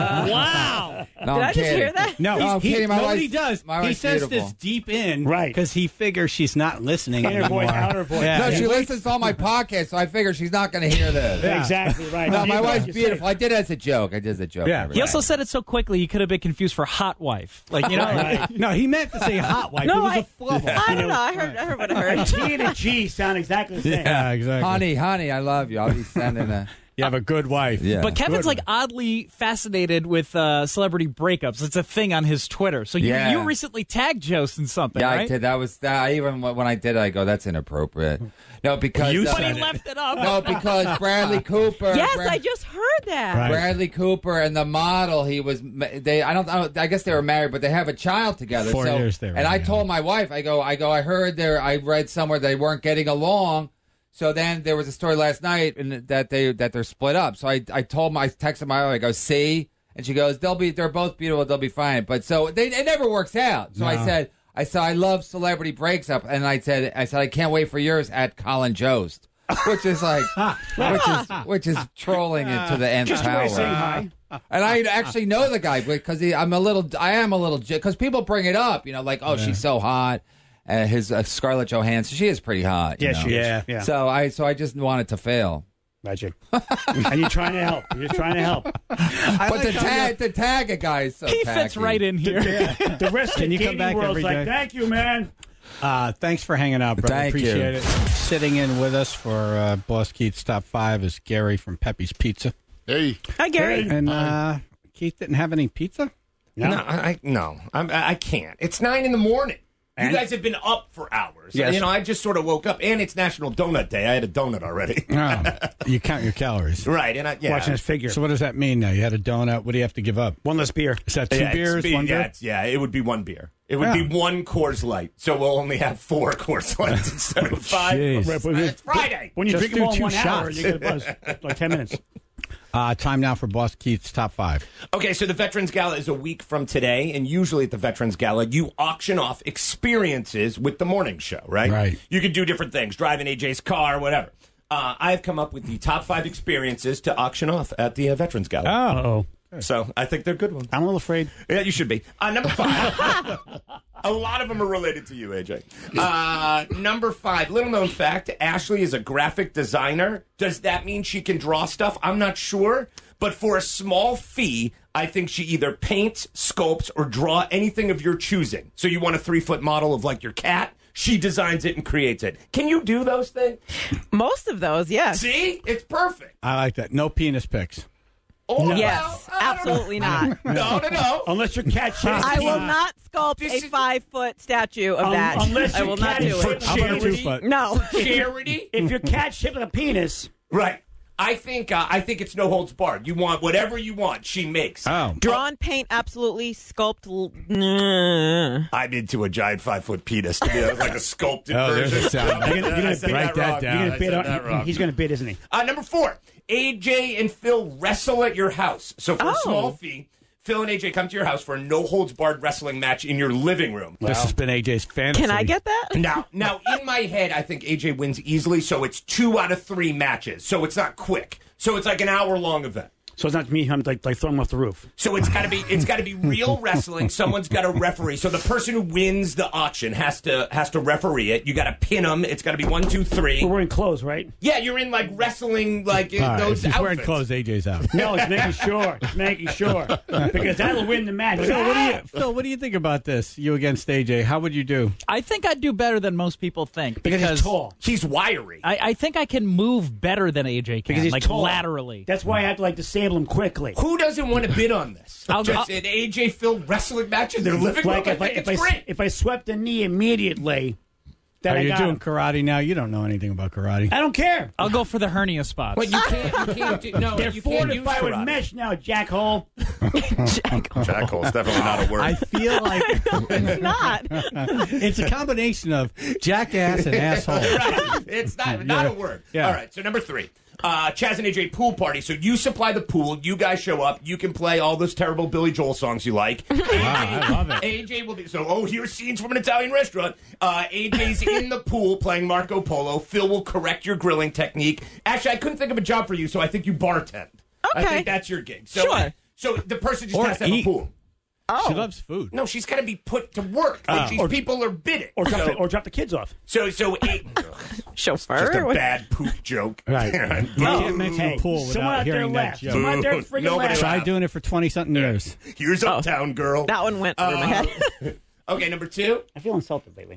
Wow. No, Did I'm I just kidding. hear that? No, I'm kidding. My nobody wife's- does. my He wife's says beautiful. this deep in, Right. Because he figures she's not listening Inner anymore. voice, outer voice. Yeah. No, she listens to all my podcasts, so I figure she's not going to hear this. Yeah. Exactly right. No, my You wife's said- beautiful. I did it as a joke. Yeah. He also said it so quickly you could have been confused for hot wife. Like Right. No, he meant to say hot wife. No, it was I- a flubble. I don't know. I heard what I A heard. T and a G sound exactly the same. Yeah, exactly. honey, I love you. I'll be sending a. You have a good wife. Yeah. But Kevin's Good like oddly fascinated with celebrity breakups. It's a thing on his Twitter. So Yeah. you recently tagged Jost in something, Yeah, right? I did. That was that. I even when I did it, I go, that's inappropropriate. No, because You But said he it. left it up. no, because Bradley Cooper. Yes, I just heard that. Right. Bradley Cooper and the model. He was. They. I guess they were married, but they have a child together. 4 so, years they were And I together. told my wife, I go. I heard there. I read somewhere they weren't getting along. So then there was a story last night and that they're split up. So I texted my wife. I go, see, and she goes, they're both beautiful. They'll be fine. But so it never works out. So No. I said I love celebrity breaks up, and I said I can't wait for yours at Colin Jost, which is like which is trolling it to the nth Just a way power. of saying hi. And I actually know the guy because I am a little because people bring it up, like she's so hot. His Scarlett Johansson, she is pretty hot. Yes, she is. Yeah. Yeah. So I just wanted to fail. Magic. And you're trying to help. You're just trying to help. But the tag a guy is so He tacky. fits right in here. The rest Can of you the come dating back world's every like, day? thank you, man. Thanks for hanging out, brother. Thank you. Appreciate it. Sitting in with us for Boss Keith's Top 5 is Gary from Pepe's Pizza. Hey. Hi, Gary. And Keith didn't have any pizza? No, I can't. It's 9 in the morning. And? You guys have been up for hours. Yes. I just sort of woke up, and it's National Donut Day. I had a donut already. Oh, you count your calories. Right, and Watching his figure. So what does that mean now? You had a donut. What do you have to give up? One less beer. Is that two Yeah, beers, one beer? it would be one beer. It would be one Coors Light. So we'll only have 4 Coors Lights instead of 5. Jeez. Right, but It's Friday. when you Just drink them all in do 1 2 hour, shots. you get a buzz. Like 10 minutes. Time now for Boss Keith's Top 5. Okay, so the Veterans Gala is a week from today, and usually at the Veterans Gala, you auction off experiences with the morning show, right? Right. You could do different things, driving AJ's car, whatever. I've come up with the top 5 experiences to auction off at the Veterans Gala. Uh-oh. So I think they're good ones. I'm a little afraid. Yeah, you should be. Number 5. A lot of them are related to you, AJ. Number 5, little known fact, Ashley is a graphic designer. Does that mean she can draw stuff? I'm not sure. But for a small fee, I think she either paints, sculpts, or draw anything of your choosing. So you want a 3-foot model of like your cat? She designs it and creates it. Can you do those things? Most of those, yes. See? It's perfect. I like that. No penis pics. Oh, Yes, well, I don't know. absolutely not. No. Unless your cat shits. I will not sculpt This a is- 5-foot statue of that. Unless I your will not cat do is it. How about a charity. 2 foot? No. Charity? If your cat's shaped like a penis, Right. I think it's no holds barred. You want whatever you want, she makes. Oh. Draw and paint, absolutely. Sculpt. Nah. I'm into a giant 5-foot penis. To me, that was like a sculpted Oh, there's version. a sound. you're gonna I said write that wrong. down. I you're gonna bid said that on, wrong. he's going to bid, isn't he? Number 4, AJ and Phil wrestle at your house. So for a small fee, Phil and AJ come to your house for a no-holds-barred wrestling match in your living room. This has been AJ's fantasy. Can I get that? Now, in my head, I think AJ wins easily, so it's 2 out of 3 matches. So it's not quick. So it's like an hour-long event. So it's not me having to like throw him off the roof. So it's got to be real wrestling. Someone's got to referee. So the person who wins the auction has to referee it. You got to pin them. It's got to be 1, 2, 3. We're wearing clothes, right? Yeah, you're in like wrestling, like in those he's outfits. wearing clothes. AJ's out. No, it's making sure. It's making sure because that'll win the match. Phil, what do you think about this? You against AJ? How would you do? I think I'd do better than most people think Because he's tall. He's wiry. I think I can move better than AJ can, Because he's like tall. laterally. That's why I have to like disable him quickly. Who doesn't want to bid on this? I'll- Just an AJ Phil wrestling match in their living room? Like I think it's great. if I swept the knee immediately, then Are I you got doing him. karate now? You don't know anything about karate. I don't care. I'll go for the hernia spots. But you can't do, no, They're you can't use fortified with karate. mesh now, jackhole. Jackhole's definitely not a word. I feel like It's not. it's a combination of jackass and asshole. Right. It's not a word. Yeah. All right, so number 3. Chaz and AJ pool party. So you supply the pool. You guys show up. You can play all those terrible Billy Joel songs you like. I love it. AJ will be. So, here's scenes from an Italian restaurant. AJ's in the pool playing Marco Polo. Phil will correct your grilling technique. Actually, I couldn't think of a job for you, so I think you bartend. I Okay. think that's your gig. So, Sure. So the person just Or has to have eat. a pool. She loves food. No, she's got to be put to work. Like these people are bidding. Or drop the kids off. So Chauffeur? just a bad poop joke. Right. You can't mention pool Someone without out there hearing that laughed. joke. Someone out there freaking Nobody laughed. Try doing it for 20-something years. Here's Uptown Girl. That one went over my head. Okay, number 2. I feel insulted lately.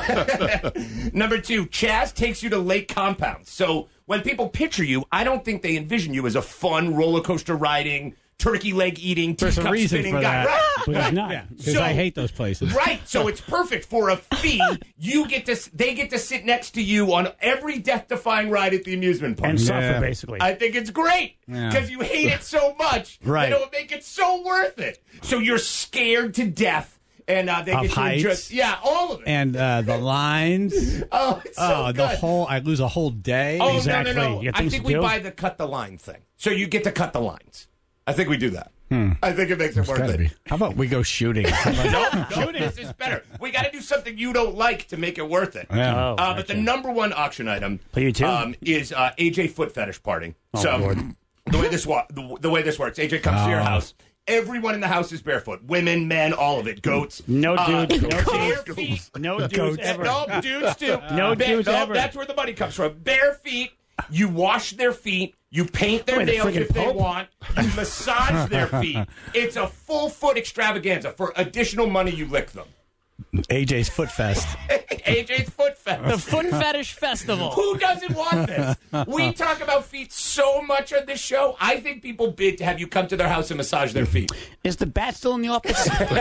Number 2, Chaz takes you to lake compounds. So when people picture you, I don't think they envision you as a fun roller coaster riding, turkey leg eating, There's a teacup reason spinning for guy. that. Right. But it's not. Yeah, because So- I hate those places. Right, so it's perfect for a fee. They get to sit next to you on every death-defying ride at the amusement park. And suffer, Yeah. basically. I think it's great Yeah. because you hate it so much Right. that it would make it so worth it. So you're scared to death, and they Of get to enjoy. heights. Yeah, all of it. And the lines. Oh, it's so the good. whole. I lose a whole day. Oh, Exactly. no. You got I things think to we do. buy the cut the line thing. So you get to cut the lines. I think we do that. I think it makes it worth Gotta it. be. How about we go shooting? No, this is better. We got to do something you don't like to make it worth it. Yeah. Oh, But the number one auction item Play you too? is AJ foot fetish party. Oh, So Lord. the way this works, AJ comes to your house. Everyone in the house is barefoot. Women, men, all of it. Goats. No dudes. No bare dudes. feet. No dudes ever. No, dudes too. No dudes ever. That's where the money comes from. Bare feet. You wash their feet. You paint their Wait, the nails friggin' if they Pope? want. You massage their feet. It's a full foot extravaganza. For additional money, you lick them. AJ's Foot Fest. AJ's Foot Fest. The Foot Fetish Festival. Who doesn't want this? We talk about feet so much on this show. I think people bid to have you come to their house and massage their feet. Is the bat still in the office?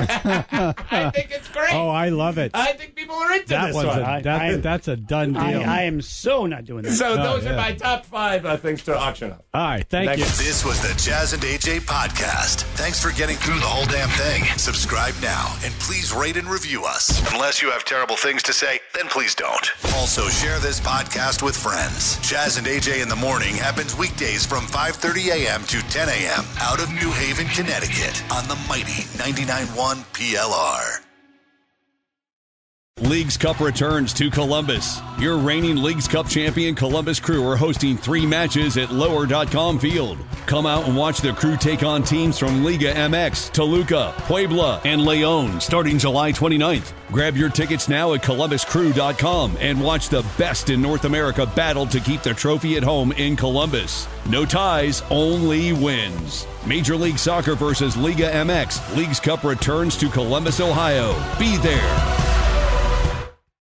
I think it's great. Oh, I love it. I think people are into That this one's one. that's a done deal. I am so not doing that. So those yeah. are my top 5 things to auction off. All right, thank you. This was the Jazz and AJ podcast. Thanks for getting through the whole damn thing. Subscribe now and please rate and review us. Unless you have terrible things to say, then please don't. Also, share this podcast with friends. Jazz and AJ in the Morning happens weekdays from 5:30 a.m. to 10 a.m. out of New Haven, Connecticut on the mighty 99.1 PLR. Leagues Cup returns to Columbus. Your reigning Leagues Cup champion Columbus Crew are hosting 3 matches at Lower.com Field. Come out and watch the Crew take on teams from Liga MX, Toluca, Puebla, and Leon starting July 29th. Grab your tickets now at ColumbusCrew.com and watch the best in North America battle to keep the trophy at home in Columbus. No ties, only wins. Major League Soccer versus Liga MX. Leagues Cup returns to Columbus, Ohio. Be there.